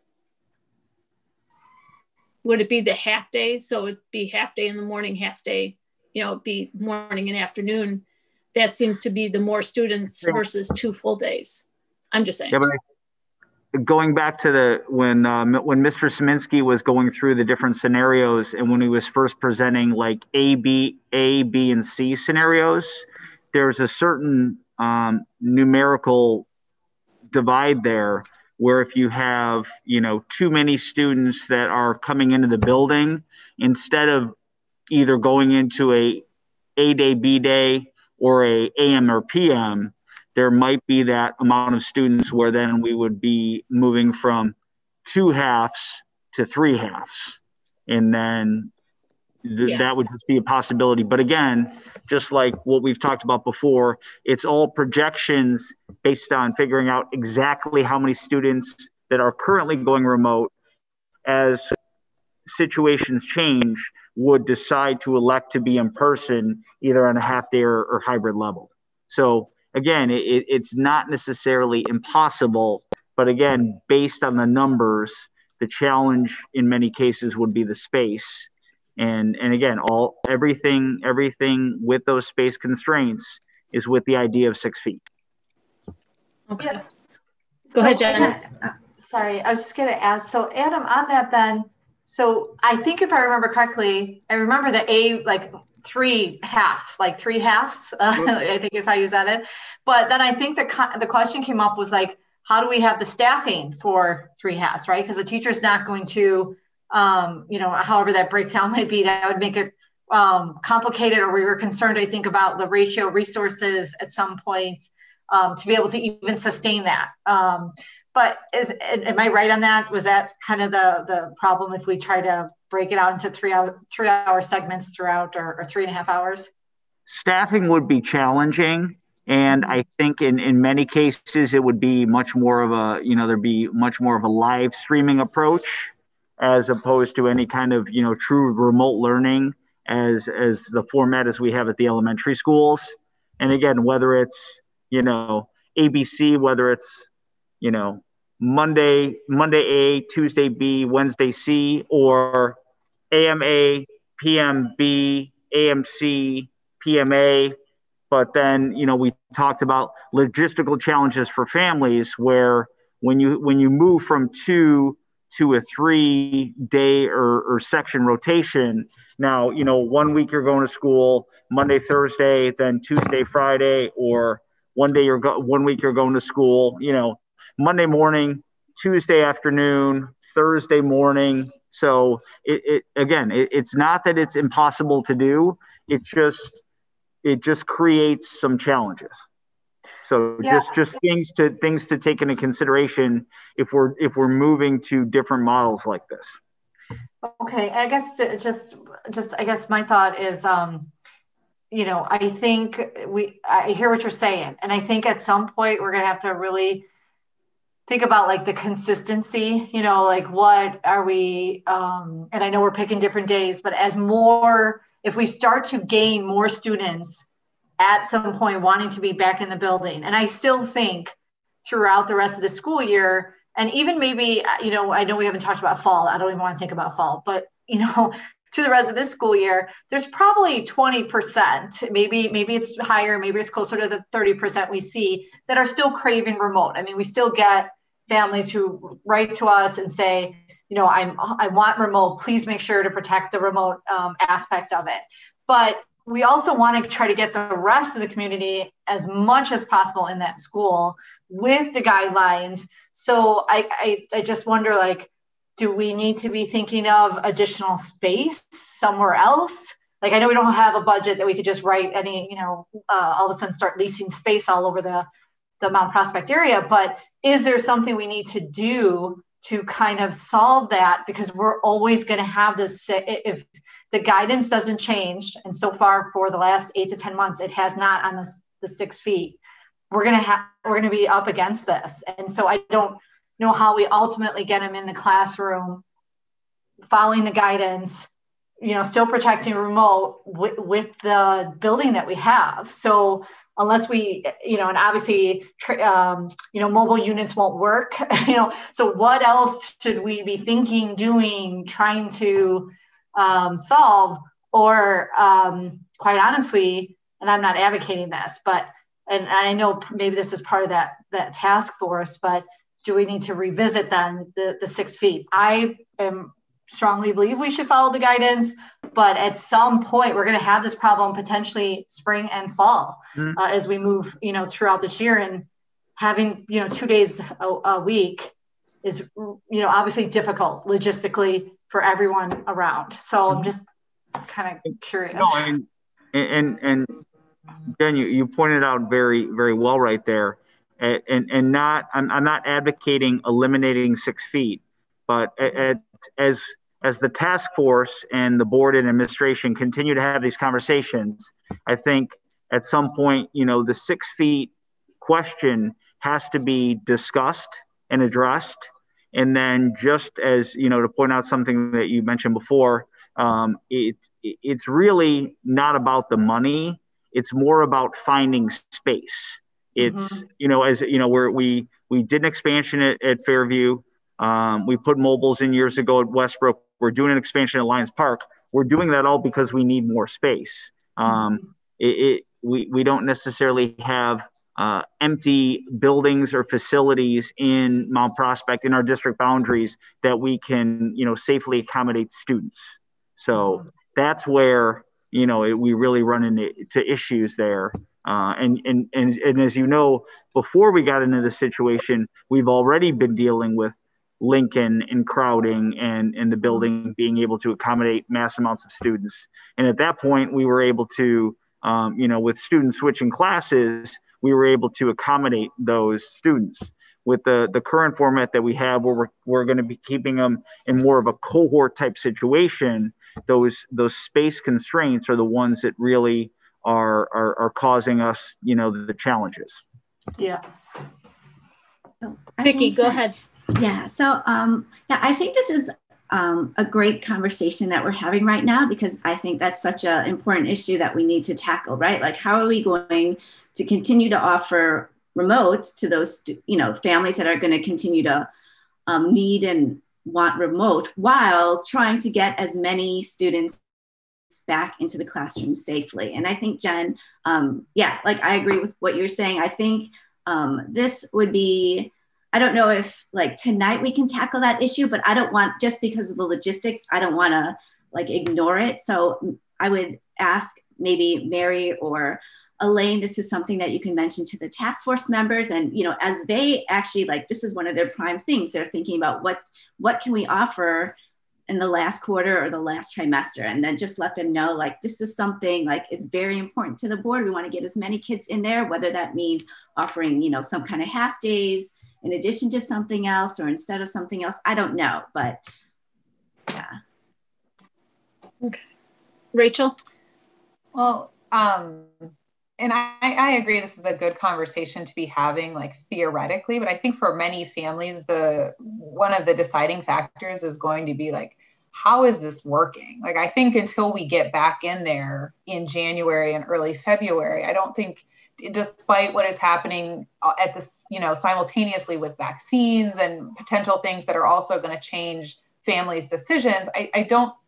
Would it be the half days? So it'd be half day in the morning, half day, it'd be morning and afternoon. That seems to be the more students versus 2 full days. I'm just saying. Yeah, but going back to when Mr. Szymanski was going through the different scenarios, and when he was first presenting like A, B, and C scenarios, there's a certain numerical divide there, where if you have, too many students that are coming into the building, instead of either going into a day, B day, or a AM or PM, there might be that amount of students where then we would be moving from 2 halves to 3 halves. And then that would just be a possibility. But again, just like what we've talked about before, it's all projections based on figuring out exactly how many students that are currently going remote, as situations change, would decide to elect to be in person, either on a half day or hybrid level. So again, it's not necessarily impossible, but again, based on the numbers, the challenge in many cases would be the space. And again, everything with those space constraints is with the idea of 6 feet. Okay. Yeah. Go ahead, Jen. Sorry, I was just going to ask. So Adam, on that then, so I think if I remember correctly, I remember the like three halves, I think is how you said it. But then I think the question came up was like, how do we have the staffing for 3 halves, right? Because the teacher's not going to, however that breakdown might be, that would make it complicated, or we were concerned, I think, about the ratio resources at some point to be able to even sustain that. But am I right on that? Was that kind of the problem if we try to break it out into 3-hour segments throughout, or 3.5 hours? Staffing would be challenging. And I think in many cases, it would be much more of a, there'd be much more of a live streaming approach as opposed to any kind of, true remote learning as the format as we have at the elementary schools. And again, whether it's, ABC, whether it's, Monday A, Tuesday B, Wednesday C, or AM A, PM B, AM C, PM A. But then, we talked about logistical challenges for families where when you move from 2 to a 3-day or section rotation, now, 1 week you're going to school Monday, Thursday, then Tuesday, Friday, or 1 week you're going to school, Monday morning, Tuesday afternoon, Thursday morning. So it's not that it's impossible to do. It just creates some challenges. So yeah. just things to take into consideration if we're moving to different models like this. Okay, I guess I guess my thought is, I think I hear what you're saying, and I think at some point we're gonna have to really think about like the consistency, like what are we, and I know we're picking different days, but if we start to gain more students at some point wanting to be back in the building, and I still think throughout the rest of the school year, and even maybe, I know we haven't talked about fall, I don't even want to think about fall, but, through the rest of this school year, there's probably 20%, maybe it's higher, maybe it's closer to the 30% we see that are still craving remote. I mean, we still get families who write to us and say, I want remote, please make sure to protect the remote aspect of it. But we also want to try to get the rest of the community as much as possible in that school with the guidelines. So I just wonder, like, do we need to be thinking of additional space somewhere else? Like, I know we don't have a budget that we could just write any, all of a sudden start leasing space all over the Mount Prospect area, but is there something we need to do to kind of solve that? Because we're always going to have this, if the guidance doesn't change, and so far for the last 8 to 10 months, it has not on the 6 feet, we're going to be up against this. And so I don't know how we ultimately get them in the classroom, following the guidance, still protecting remote with the building that we have. So unless we, and obviously, mobile units won't work, so what else should we be thinking, doing, trying to solve, or quite honestly, and I'm not advocating this, but, and I know maybe this is part of that task force, but do we need to revisit then the 6 feet? I strongly believe we should follow the guidance, but at some point we're going to have this problem potentially spring and fall as we move, throughout this year, and having, 2 days a week is, obviously difficult logistically for everyone around. So I'm just kind of curious. No, and Jen, you pointed out very, very well right there. And I'm not advocating eliminating 6 feet, but as the task force and the board and administration continue to have these conversations, I think at some point, the 6 feet question has to be discussed and addressed. And then just as, to point out something that you mentioned before, it's really not about the money. It's more about finding space. It's, as we did an expansion at Fairview. We put mobiles in years ago at Westbrook. We're doing an expansion at Lions Park. We're doing that all because we need more space. we don't necessarily have empty buildings or facilities in Mount Prospect in our district boundaries that we can, safely accommodate students. So that's where, we really run into issues there. And as you know, before we got into this situation, we've already been dealing with Lincoln and crowding and the building being able to accommodate mass amounts of students. And at that point, we were able to, with students switching classes, we were able to accommodate those students. With the current format that we have, where we're going to be keeping them in more of a cohort type situation, those space constraints are the ones that really are causing us, the challenges. Yeah. Vicki, go ahead. Yeah. So, I think this is a great conversation that we're having right now, because I think that's such an important issue that we need to tackle, right? Like, how are we going to continue to offer remote to those, families that are going to continue to need and want remote, while trying to get as many students back into the classroom safely? And I think, Jen, I agree with what you're saying. I think this would be, I don't know if tonight we can tackle that issue, but I don't want, just because of the logistics, I don't want to ignore it. So I would ask maybe Mary or Elaine, this is something that you can mention to the task force members. And, as they actually, this is one of their prime things, they're thinking about what can we offer in the last quarter or the last trimester, and then just let them know, this is something it's very important to the board. We want to get as many kids in there, whether that means offering, some kind of half days in addition to something else or instead of something else. I don't know, but yeah. Okay. Rachel? Well, and I agree, this is a good conversation to be having, theoretically, but I think for many families, one of the deciding factors is going to be how is this working? I think until we get back in there in January and early February, I don't think, despite what is happening at this, simultaneously with vaccines and potential things that are also going to change families' decisions, I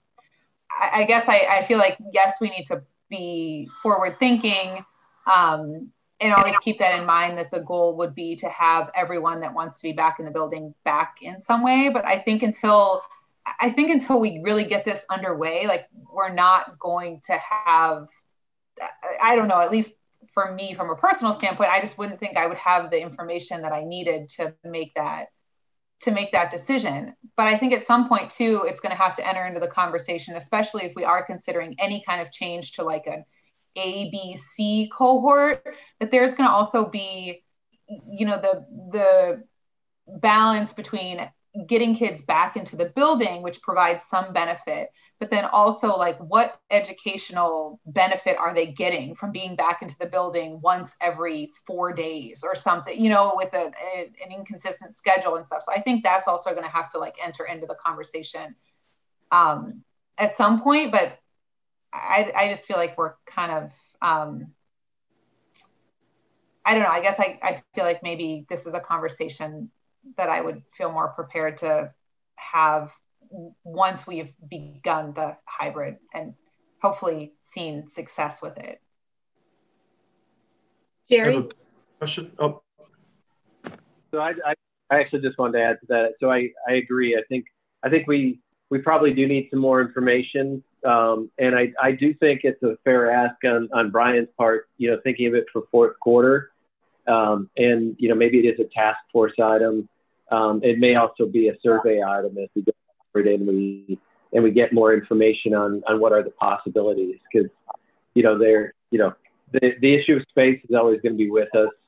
feel like, yes, we need to be forward thinking, and always keep that in mind, that the goal would be to have everyone that wants to be back in the building back in some way. But I think until we really get this underway, we're not going to have, I don't know, at least for me, from a personal standpoint, I just wouldn't think I would have the information that I needed to make that decision. But I think at some point too, it's going to have to enter into the conversation, especially if we are considering any kind of change to an ABC cohort, that there's going to also be, the balance between getting kids back into the building, which provides some benefit, but then also what educational benefit are they getting from being back into the building once every 4 days or something, with an inconsistent schedule and stuff. So I think that's also going to have to enter into the conversation at some point, but I just feel like we're kind of, I don't know, I guess I feel like maybe this is a conversation that I would feel more prepared to have once we've begun the hybrid and hopefully seen success with it. Jerry? I have a question. Oh. So I actually just wanted to add to that. So I agree. I think we probably do need some more information. And I do think it's a fair ask on Brian's part, thinking of it for fourth quarter. And, maybe it is a task force item. It may also be a survey item as we go forward and we get more information on what are the possibilities. Because, the issue of space is always going to be with us.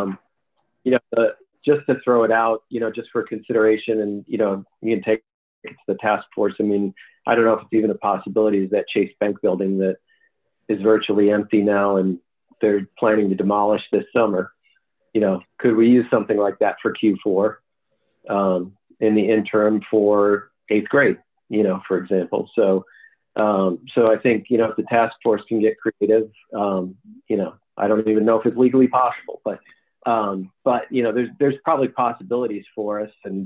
Just to throw it out, just for consideration, and, you can take it to the task force. I mean, I don't know if it's even a possibility, is that Chase Bank building that is virtually empty now and they're planning to demolish this summer. Could we use something like that for Q4 in the interim for 8th grade, for example? So I think, if the task force can get creative, I don't even know if it's legally possible, but there's probably possibilities for us, and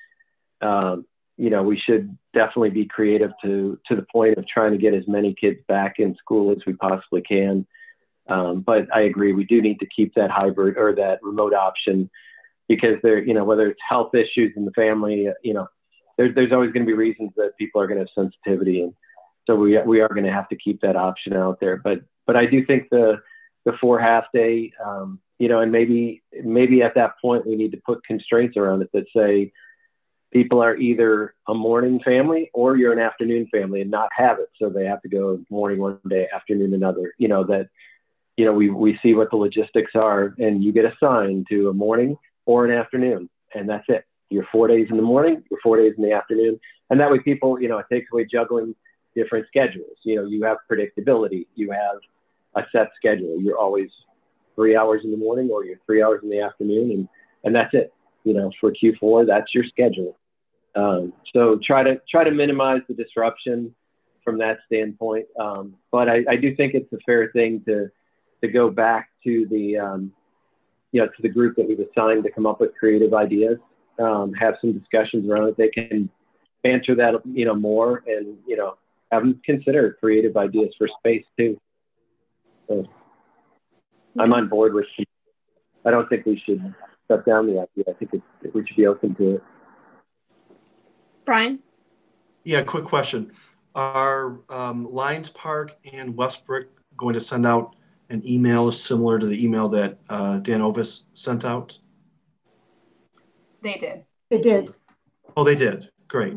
we should definitely be creative to the point of trying to get as many kids back in school as we possibly can. But I agree, we do need to keep that hybrid or that remote option, because there, you know, whether it's health issues in the family, you know, there's always going to be reasons that people are going to have sensitivity, and so we are going to have to keep that option out there. But I do think the 4 half day, you know, and maybe at that point we need to put constraints around it that say people are either a morning family or you're an afternoon family, and not have it so they have to go morning one day, afternoon another. You know, that, you know, we see what the logistics are, and you get assigned to a morning or an afternoon, and that's it. You're 4 days in the morning, you're 4 days in the afternoon. And that way people, you know, it takes away juggling different schedules. You know, you have predictability, you have a set schedule. You're always 3 hours in the morning or you're 3 hours in the afternoon, and that's it. You know, for Q4, that's your schedule. So try to minimize the disruption from that standpoint. But I do think it's a fair thing to go back to the, you know, to the group that we've assigned to come up with creative ideas, have some discussions around it. They can banter that, you know, more, and, you know, have them consider creative ideas for space too. So I'm on board with it. I don't think we should shut down the idea. I think we should be open to it. Brian? Yeah, quick question. Are Lions Park and Westbrook going to send out an email similar to the email that Dan Ovis sent out? They did. They did. Oh, they did. Great.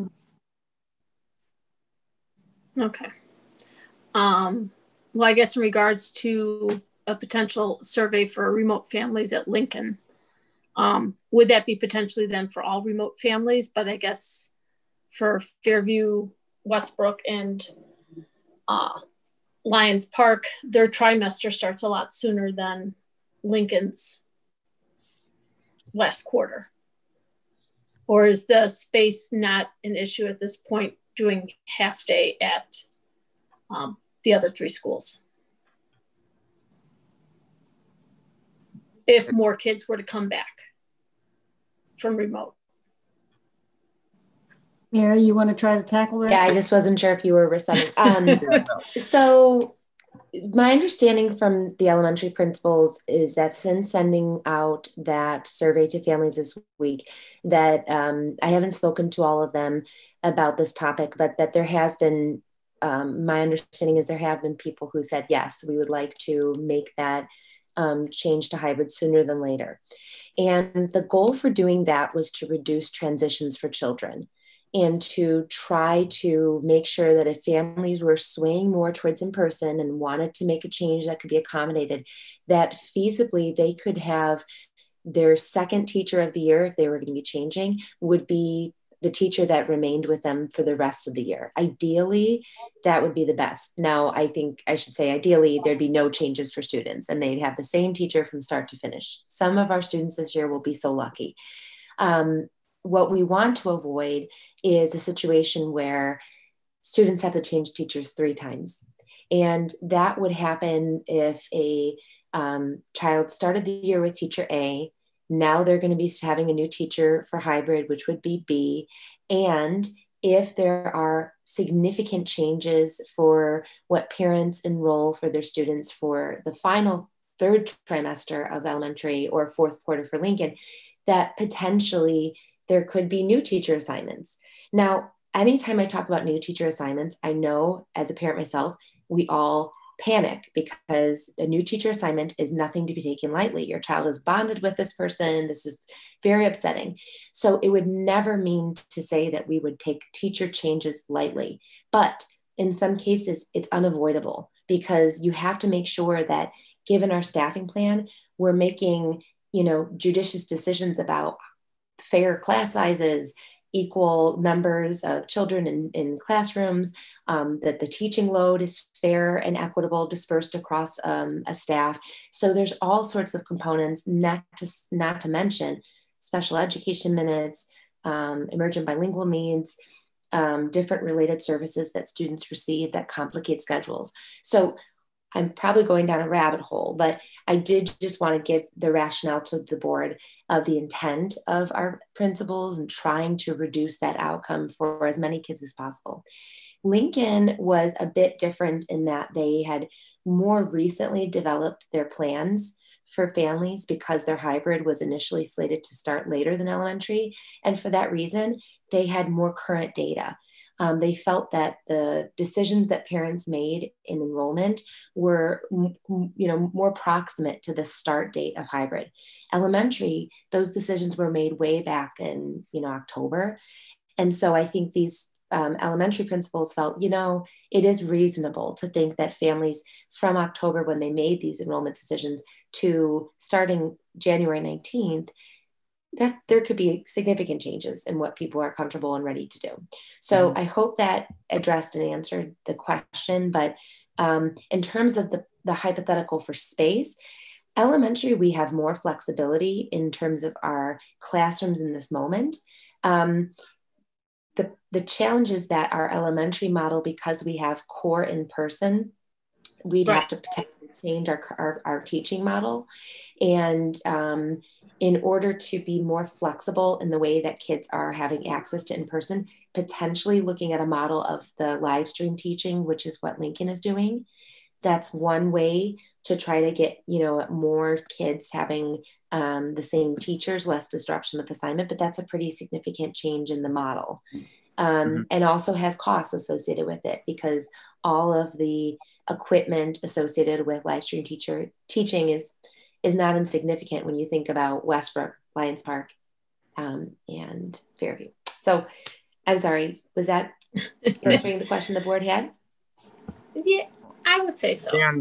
Okay. Well, I guess in regards to a potential survey for remote families at Lincoln, would that be potentially then for all remote families? But I guess for Fairview, Westbrook, and Lions Park, their trimester starts a lot sooner than Lincoln's last quarter. Or is the space not an issue at this point doing half day at the other 3 schools? If more kids were to come back from remote. Mary, you want to try to tackle that? Yeah, I just wasn't sure if you were responding. So my understanding from the elementary principals is that since sending out that survey to families this week, that I haven't spoken to all of them about this topic, but that there has been, my understanding is there have been people who said, yes, we would like to make that change to hybrid sooner than later. And the goal for doing that was to reduce transitions for children, and to try to make sure that if families were swaying more towards in-person and wanted to make a change that could be accommodated, that feasibly they could have their second teacher of the year, if they were going to be changing, would be the teacher that remained with them for the rest of the year. Ideally, that would be the best. Now, I think I should say ideally, there'd be no changes for students and they'd have the same teacher from start to finish. Some of our students this year will be so lucky. What we want to avoid is a situation where students have to change teachers 3 times. And that would happen if a child started the year with teacher A. Now they're going to be having a new teacher for hybrid, which would be B. And if there are significant changes for what parents enroll for their students for the final 3rd trimester of elementary or 4th quarter for Lincoln, that potentially there could be new teacher assignments. Now, anytime I talk about new teacher assignments, I know as a parent myself, we all panic because a new teacher assignment is nothing to be taken lightly. Your child is bonded with this person. This is very upsetting. So it would never mean to say that we would take teacher changes lightly. But in some cases, it's unavoidable because you have to make sure that given our staffing plan, we're making, judicious decisions about fair class sizes, equal numbers of children in classrooms, that the teaching load is fair and equitable dispersed across a staff. So there's all sorts of components, not to mention special education minutes, emergent bilingual needs, different related services that students receive that complicate schedules. So I'm probably going down a rabbit hole, but I did just want to give the rationale to the board of the intent of our principals and trying to reduce that outcome for as many kids as possible. Lincoln was a bit different in that they had more recently developed their plans for families because their hybrid was initially slated to start later than elementary. And for that reason, they had more current data. They felt that the decisions that parents made in enrollment were, more proximate to the start date of hybrid. Elementary, those decisions were made way back in, October. And so I think these elementary principals felt, it is reasonable to think that families from October, when they made these enrollment decisions, to starting January 19th, that there could be significant changes in what people are comfortable and ready to do. So I hope that addressed and answered the question. But in terms of the hypothetical for space, elementary, we have more flexibility in terms of our classrooms in this moment. The challenge is that our elementary model, because we have core in person, we'd have to potentially change our teaching model. And in order to be more flexible in the way that kids are having access to in-person, potentially looking at a model of the live stream teaching, which is what Lincoln is doing. That's one way to try to get, more kids having the same teachers, less disruption with assignment, but that's a pretty significant change in the model. And also has costs associated with it, because all of the equipment associated with live stream teaching is not insignificant when you think about Westbrook, Lions Park, and Fairview. So I'm sorry, was that answering the question the board had? Yeah, I would say so. And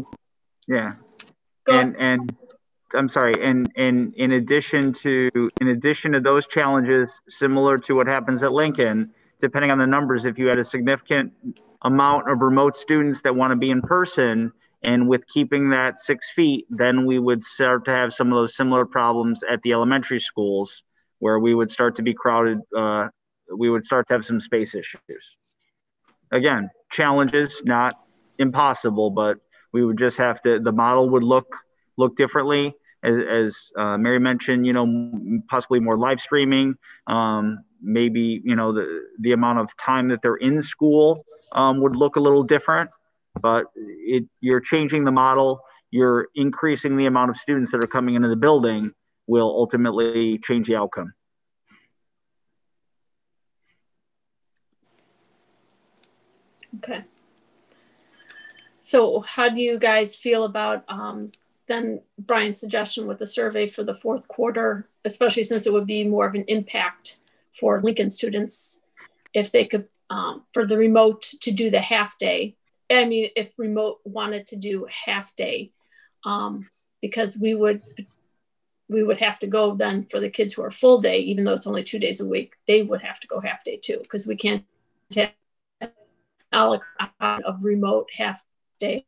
I'm sorry, and in addition to those challenges, similar to what happens at Lincoln, depending on the numbers, if you had a significant amount of remote students that want to be in person, and with keeping that 6 feet, then we would start to have some of those similar problems at the elementary schools, where we would start to be crowded. We would start to have some space issues. Again, challenges, not impossible, but we would just have to, the model would look differently. As Mary mentioned, possibly more live streaming, maybe, the amount of time that they're in school would look a little different, but you're changing the model, you're increasing the amount of students that are coming into the building will ultimately change the outcome. Okay. So how do you guys feel about then Brian's suggestion with the survey for the fourth quarter, especially since it would be more of an impact for Lincoln students if they could, for the remote to do the half day. I mean, if remote wanted to do half day, because we would have to go then for the kids who are full day, even though it's only 2 days a week, they would have to go half day too, because we can't have a la of remote half day.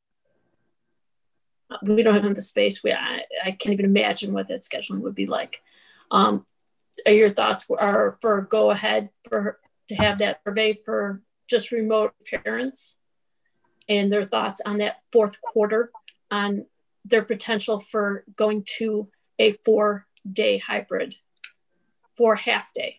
We don't have the space. I can't even imagine what that scheduling would be like. Are your thoughts are for go ahead to have that survey for just remote parents, and their thoughts on that fourth quarter on their potential for going to a 4-day hybrid for half day?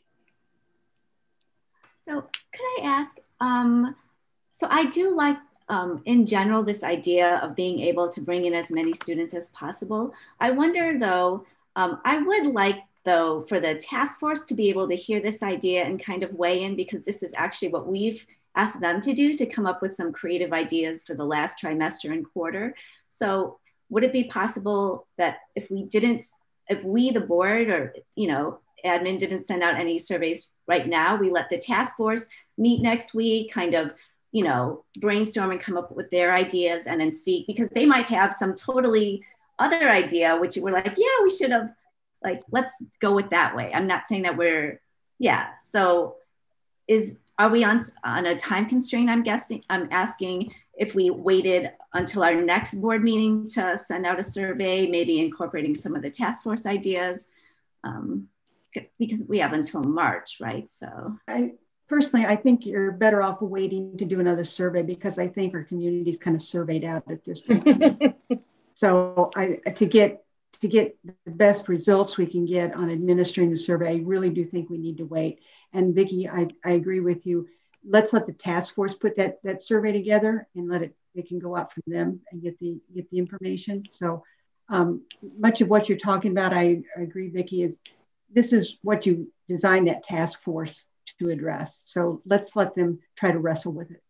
So could I ask, so I do like in general, this idea of being able to bring in as many students as possible. I wonder though, I would like though for the task force to be able to hear this idea and kind of weigh in, because this is actually what we've asked them to do, to come up with some creative ideas for the last trimester and quarter. So would it be possible that if we, the board or, admin didn't send out any surveys right now, we let the task force meet next week, kind of brainstorm and come up with their ideas, and then see, because they might have some totally other idea, which we're like, yeah, we should have, let's go with that way. I'm not saying that so are we on a time constraint? I'm asking if we waited until our next board meeting to send out a survey, maybe incorporating some of the task force ideas, because we have until March, right? So Personally, I think you're better off waiting to do another survey, because I think our community is kind of surveyed out at this point. So to get the best results we can get on administering the survey, I really do think we need to wait. And Vicki, I agree with you. let's let the task force put that survey together and they can go out from them and get the information. So much of what you're talking about, I agree, Vicki, this is what you designed that task force to address. So let's let them try to wrestle with it.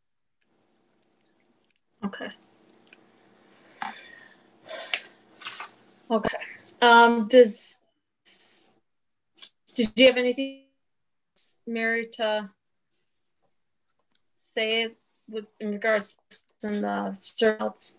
Okay. Okay. Did you have anything, Mary, to say in regards to the surveillance?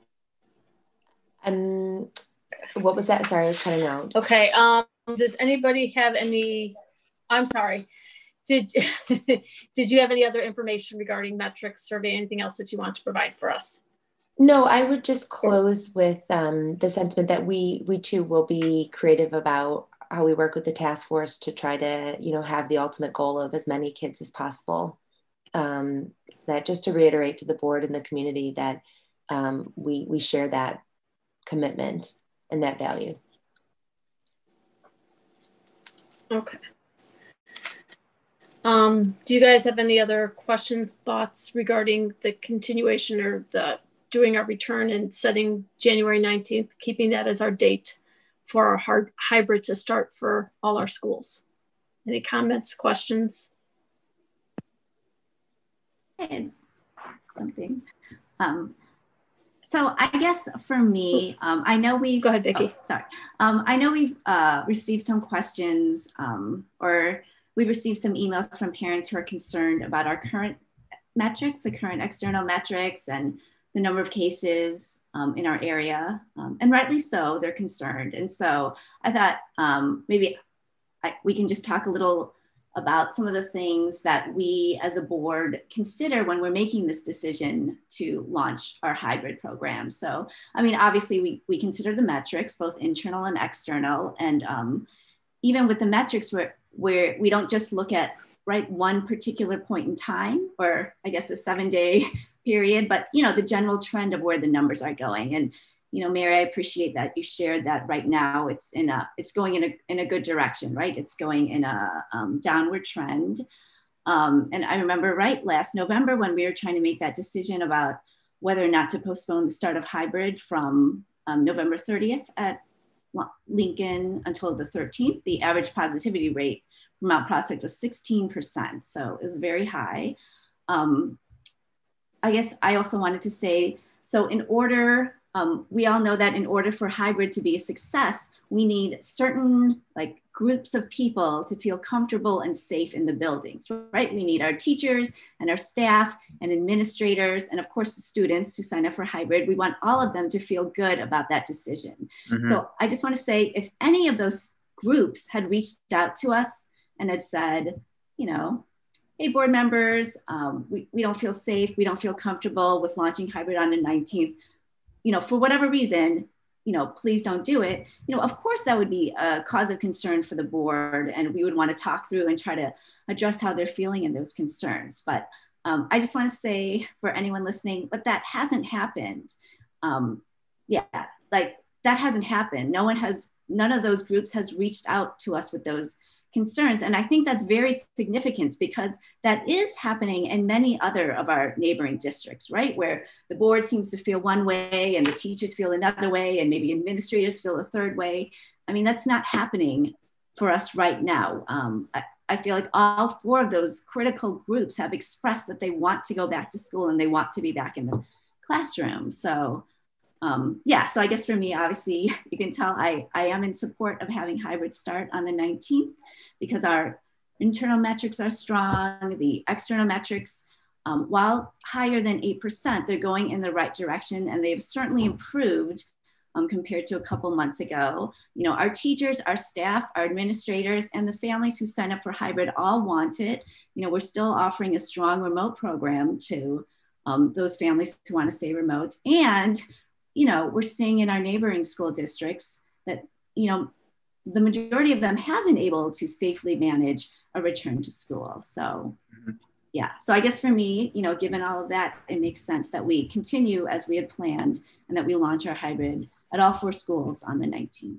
What was that? Sorry, I was cutting out. Okay. Does anybody have any? I'm sorry. Did you have any other information regarding metrics, survey, anything else that you want to provide for us? No, I would just close with the sentiment that we too will be creative about how we work with the task force to try to, have the ultimate goal of as many kids as possible. That just to reiterate to the board and the community that we share that commitment and that value. Okay. Do you guys have any other questions, thoughts regarding the continuation or doing our return and setting January 19th, keeping that as our date for our hybrid to start for all our schools? Any comments, questions? It's something. So I guess for me, I know we've— Go ahead, Vicki. Oh, sorry. I know we've received some questions or we received some emails from parents who are concerned about our current metrics, the current external metrics and the number of cases in our area. And rightly so, they're concerned. And so I thought maybe we can just talk a little about some of the things that we as a board consider when we're making this decision to launch our hybrid program. So, I mean, obviously we consider the metrics, both internal and external. And even with the metrics, where we don't just look at one particular point in time, or I guess a 7-day period, but the general trend of where the numbers are going. And Mary, I appreciate that you shared that right now it's going in a good direction, right? It's going in a downward trend. And I remember last November when we were trying to make that decision about whether or not to postpone the start of hybrid from November 30th at Lincoln until the 13th, the average positivity rate for Mount Prospect was 16%. So it was very high. I guess I also wanted to say, so in order, we all know that in order for hybrid to be a success, we need certain groups of people to feel comfortable and safe in the buildings, right? We need our teachers and our staff and administrators, and of course the students who sign up for hybrid. We want all of them to feel good about that decision. Mm-hmm. So I just want to say, if any of those groups had reached out to us and had said, hey, board members, we don't feel safe, we don't feel comfortable with launching hybrid on the 19th, for whatever reason, please don't do it. Of course that would be a cause of concern for the board, and we would want to talk through and try to address how they're feeling in those concerns. But I just want to say for anyone listening, but that hasn't happened. That hasn't happened. None of those groups has reached out to us with those concerns. And I think that's very significant because that is happening in many other of our neighboring districts, right? Where the board seems to feel one way and the teachers feel another way and maybe administrators feel a third way. I mean, that's not happening for us right now. I feel like all 4 of those critical groups have expressed that they want to go back to school and they want to be back in the classroom. So so I guess for me, obviously, you can tell I am in support of having hybrid start on the 19th because our internal metrics are strong. The external metrics, while higher than 8%, they're going in the right direction, and they've certainly improved compared to a couple months ago. Our teachers, our staff, our administrators, and the families who sign up for hybrid all want it. We're still offering a strong remote program to those families who want to stay remote. And we're seeing in our neighboring school districts that, the majority of them have been able to safely manage a return to school. So, so I guess for me, given all of that, it makes sense that we continue as we had planned and that we launch our hybrid at all 4 schools on the 19th.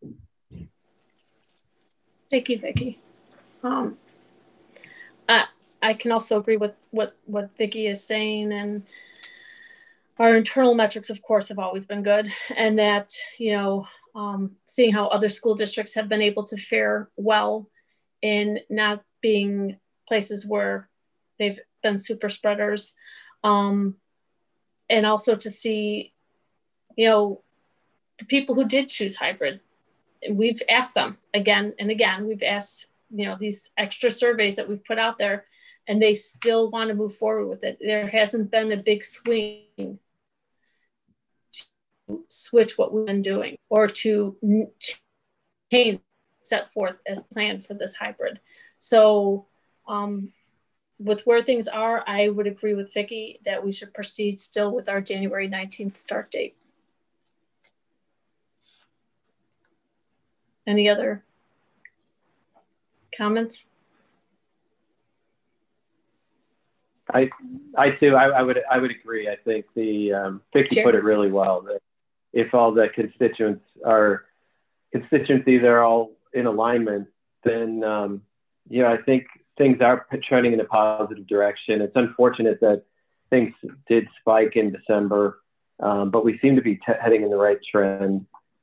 Thank you, Vicki. I can also agree with what Vicki is saying, and our internal metrics, of course, have always been good, and that, you know, seeing how other school districts have been able to fare well in not being places where they've been super spreaders, and also to see, you know, the people who did choose hybrid. We've asked them again and again. We've asked, you know, these extra surveys that we've put out there, and they still want to move forward with it. There hasn't been a big swing to switch what we've been doing or to change set forth as planned for this hybrid. So with where things are, I would agree with Vicki that we should proceed still with our January 19th start date. Any other comments? I too, I would agree. I think the Vicki put it really well, that if all the constituencies are all in alignment, then you know, I think things are trending in a positive direction. It's unfortunate that things did spike in December, but we seem to be heading in the right trend.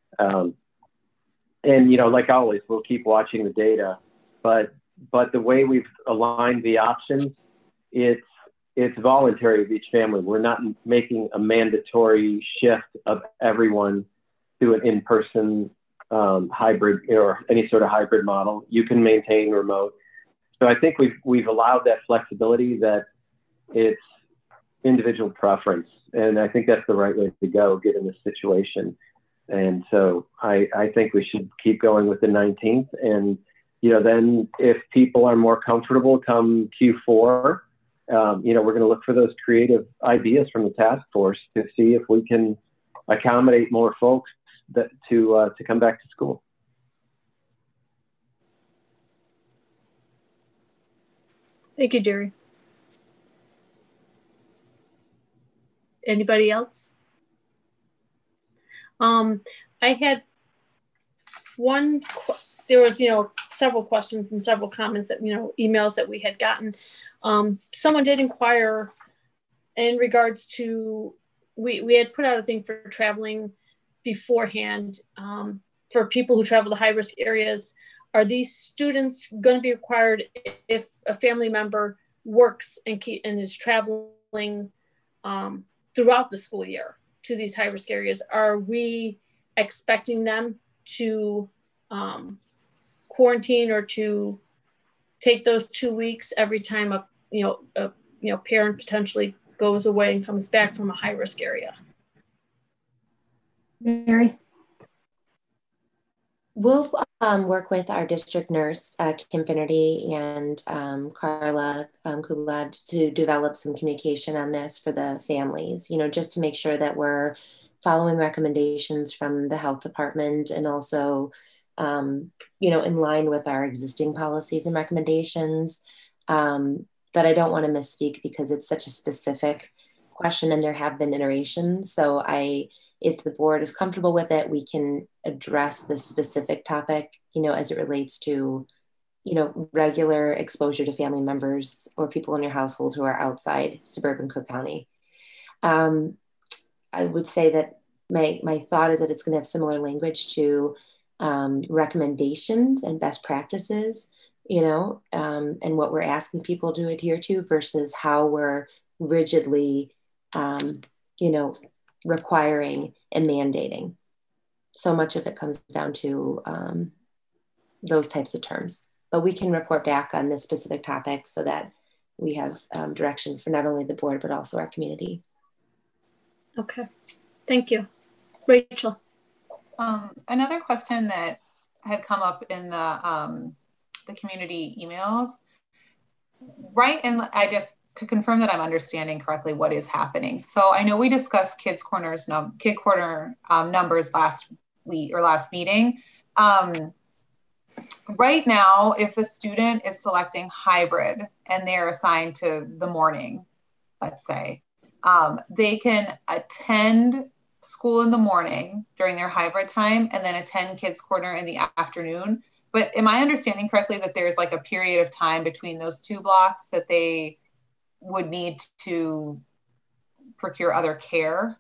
And you know, like always, we'll keep watching the data, but the way we've aligned the options, it's voluntary of each family. We're not making a mandatory shift of everyone to an in-person hybrid or any sort of hybrid model. You can maintain remote. So I think we've allowed that flexibility, that it's individual preference. And I think that's the right way to go given this situation. And so I think we should keep going with the 19th. And, you know, then if people are more comfortable come Q4, you know, we're going to look for those creative ideas from the task force to see if we can accommodate more folks that to come back to school. Thank you, Jerry. Anybody else? I had there was, you know, several questions and several comments that, you know, emails that we had gotten. Someone did inquire in regards to, we had put out a thing for traveling beforehand for people who travel to high risk areas. Are these students going to be required if a family member works and is traveling throughout the school year to these high risk areas? Are we expecting them to quarantine or to take those 2 weeks every time a parent potentially goes away and comes back from a high risk area? Mary? We'll work with our district nurse, Kim Finnerty, and Carla Kulad to develop some communication on this for the families, you know, just to make sure that we're following recommendations from the health department and also, you know, in line with our existing policies and recommendations. But I don't want to misspeak because it's such a specific question and there have been iterations. So if the board is comfortable with it, we can address this specific topic, you know, as it relates to, you know, regular exposure to family members or people in your household who are outside suburban Cook County. I would say that my thought is that it's going to have similar language to recommendations and best practices, you know, and what we're asking people to adhere to versus how we're rigidly, you know, requiring and mandating. So much of it comes down to those types of terms. But we can report back on this specific topic so that we have direction for not only the board, but also our community. Okay, thank you. Rachel. Another question that had come up in the community emails, right? And I just, to confirm that I'm understanding correctly what is happening. So I know we discussed Kid Corner numbers last week or last meeting. Right now, if a student is selecting hybrid and they're assigned to the morning, let's say, they can attend school in the morning during their hybrid time and then attend Kids Corner in the afternoon. but am I understanding correctly that there's like a period of time between those two blocks that they would need to procure other care?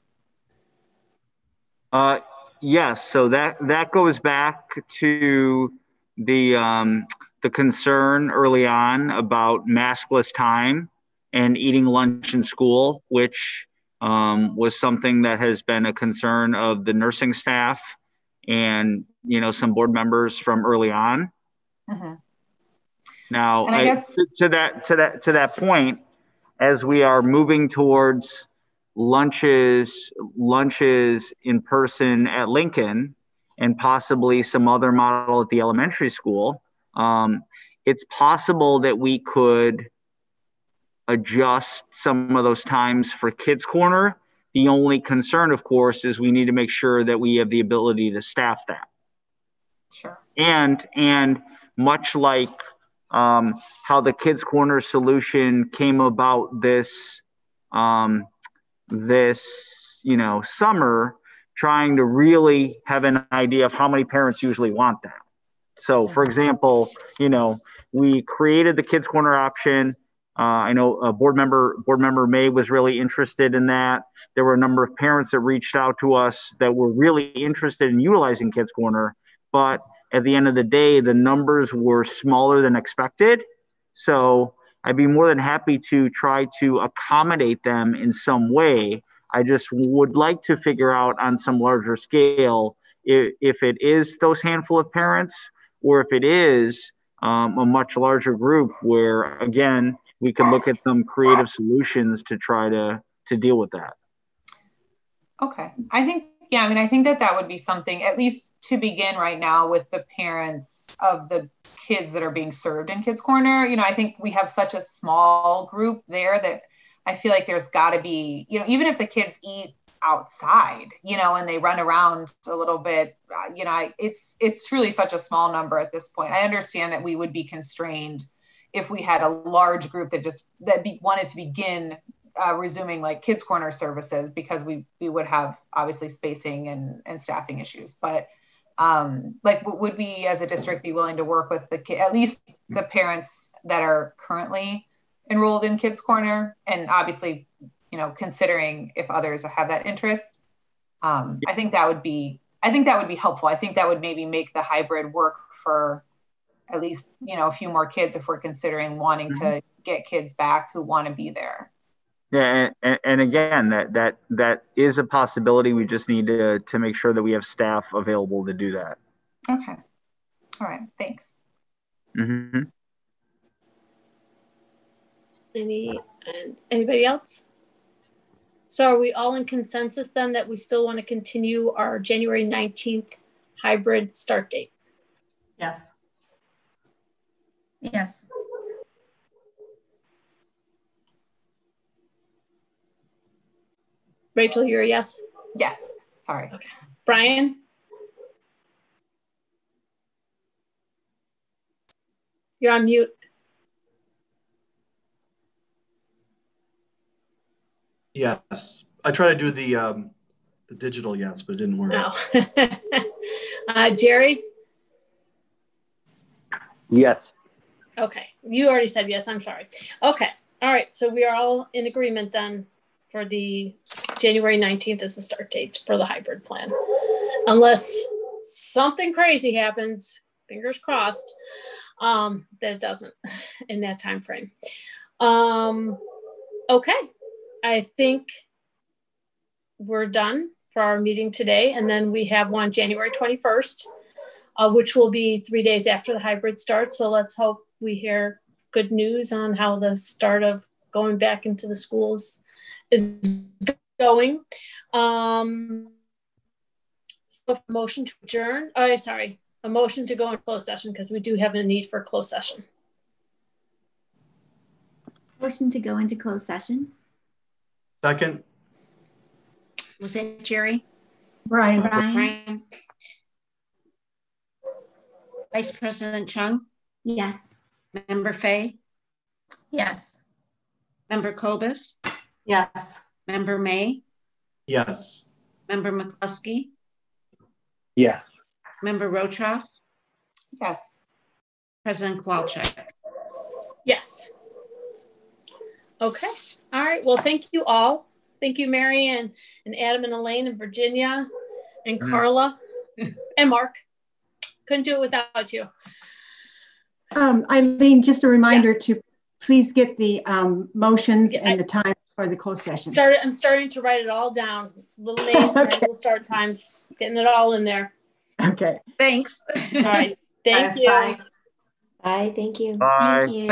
Yes, so that goes back to the concern early on about maskless time and eating lunch in school, which was something that has been a concern of the nursing staff and some board members from early on. Mm-hmm. Now, I guess to that point, as we are moving towards lunches in person at Lincoln and possibly some other model at the elementary school, it's possible that we could adjust some of those times for Kids Corner. The only concern, of course, is we need to make sure that we have the ability to staff that. Sure. And much like how the Kids Corner solution came about this summer, trying to really have an idea of how many parents usually want that. So, for example, we created the Kids Corner option. I know board member May was really interested in that. There were a number of parents that reached out to us that were really interested in utilizing Kids Corner, but at the end of the day, the numbers were smaller than expected. So I'd be more than happy to try to accommodate them in some way. I just would like to figure out on some larger scale if it is those handful of parents, or if it is a much larger group where, again, we could look at some creative solutions to try to deal with that. Okay. I think that would be something, at least to begin right now, with the parents of the kids that are being served in Kids Corner. I think we have such a small group there that I feel like there's got to be, even if the kids eat outside, and they run around a little bit, it's truly such a small number at this point. I understand that we would be constrained if we had a large group that wanted to begin resuming like Kids Corner services, because we would have obviously spacing and staffing issues. But would we as a district be willing to work with at least the parents that are currently enrolled in Kids Corner, and obviously, considering if others have that interest? I think that would be helpful. I think that would maybe make the hybrid work for at least, a few more kids if we're considering wanting to get kids back who want to be there. Yeah, and again, that is a possibility. We just need to make sure that we have staff available to do that. Okay. All right. Thanks. Mm-hmm. Anybody else? So are we all in consensus then that we still want to continue our January 19th hybrid start date? Yes. Yes. Rachel, you're a yes? Yes. Sorry. Okay. Brian? You're on mute. Yes. I try to do the digital yes, but it didn't work. No. Jerry? Yes. Okay. You already said yes. I'm sorry. Okay. All right. So we are all in agreement then for the January 19th as the start date for the hybrid plan. Unless something crazy happens, fingers crossed, that it doesn't in that time frame. Okay. I think we're done for our meeting today. And then we have one January 21st, which will be 3 days after the hybrid starts. So let's hope we hear good news on how the start of going back into the schools is going. So a motion to adjourn. Oh, sorry. A motion to go in closed session, because we do have a need for a closed session. Motion to go into closed session. Second. Was that Jerry? Brian. Vice President Chung? Yes. Member Fay? Yes. Member Kobus? Yes. Member May? Yes. Member McCluskey? Yes. Member Rotroff? Yes. President Kowalczyk. Yes. Okay. All right. Well, thank you all. Thank you, Mary and Adam and Elaine and Virginia and Carla and Mark. Couldn't do it without you. Eileen, just a reminder to please get the motions and the time for the closed session. I'm starting to write it all down. Little names, Okay. little start times, getting it all in there. Okay. Thanks. All right. Thank you. Bye. Thank you. Bye. Thank you.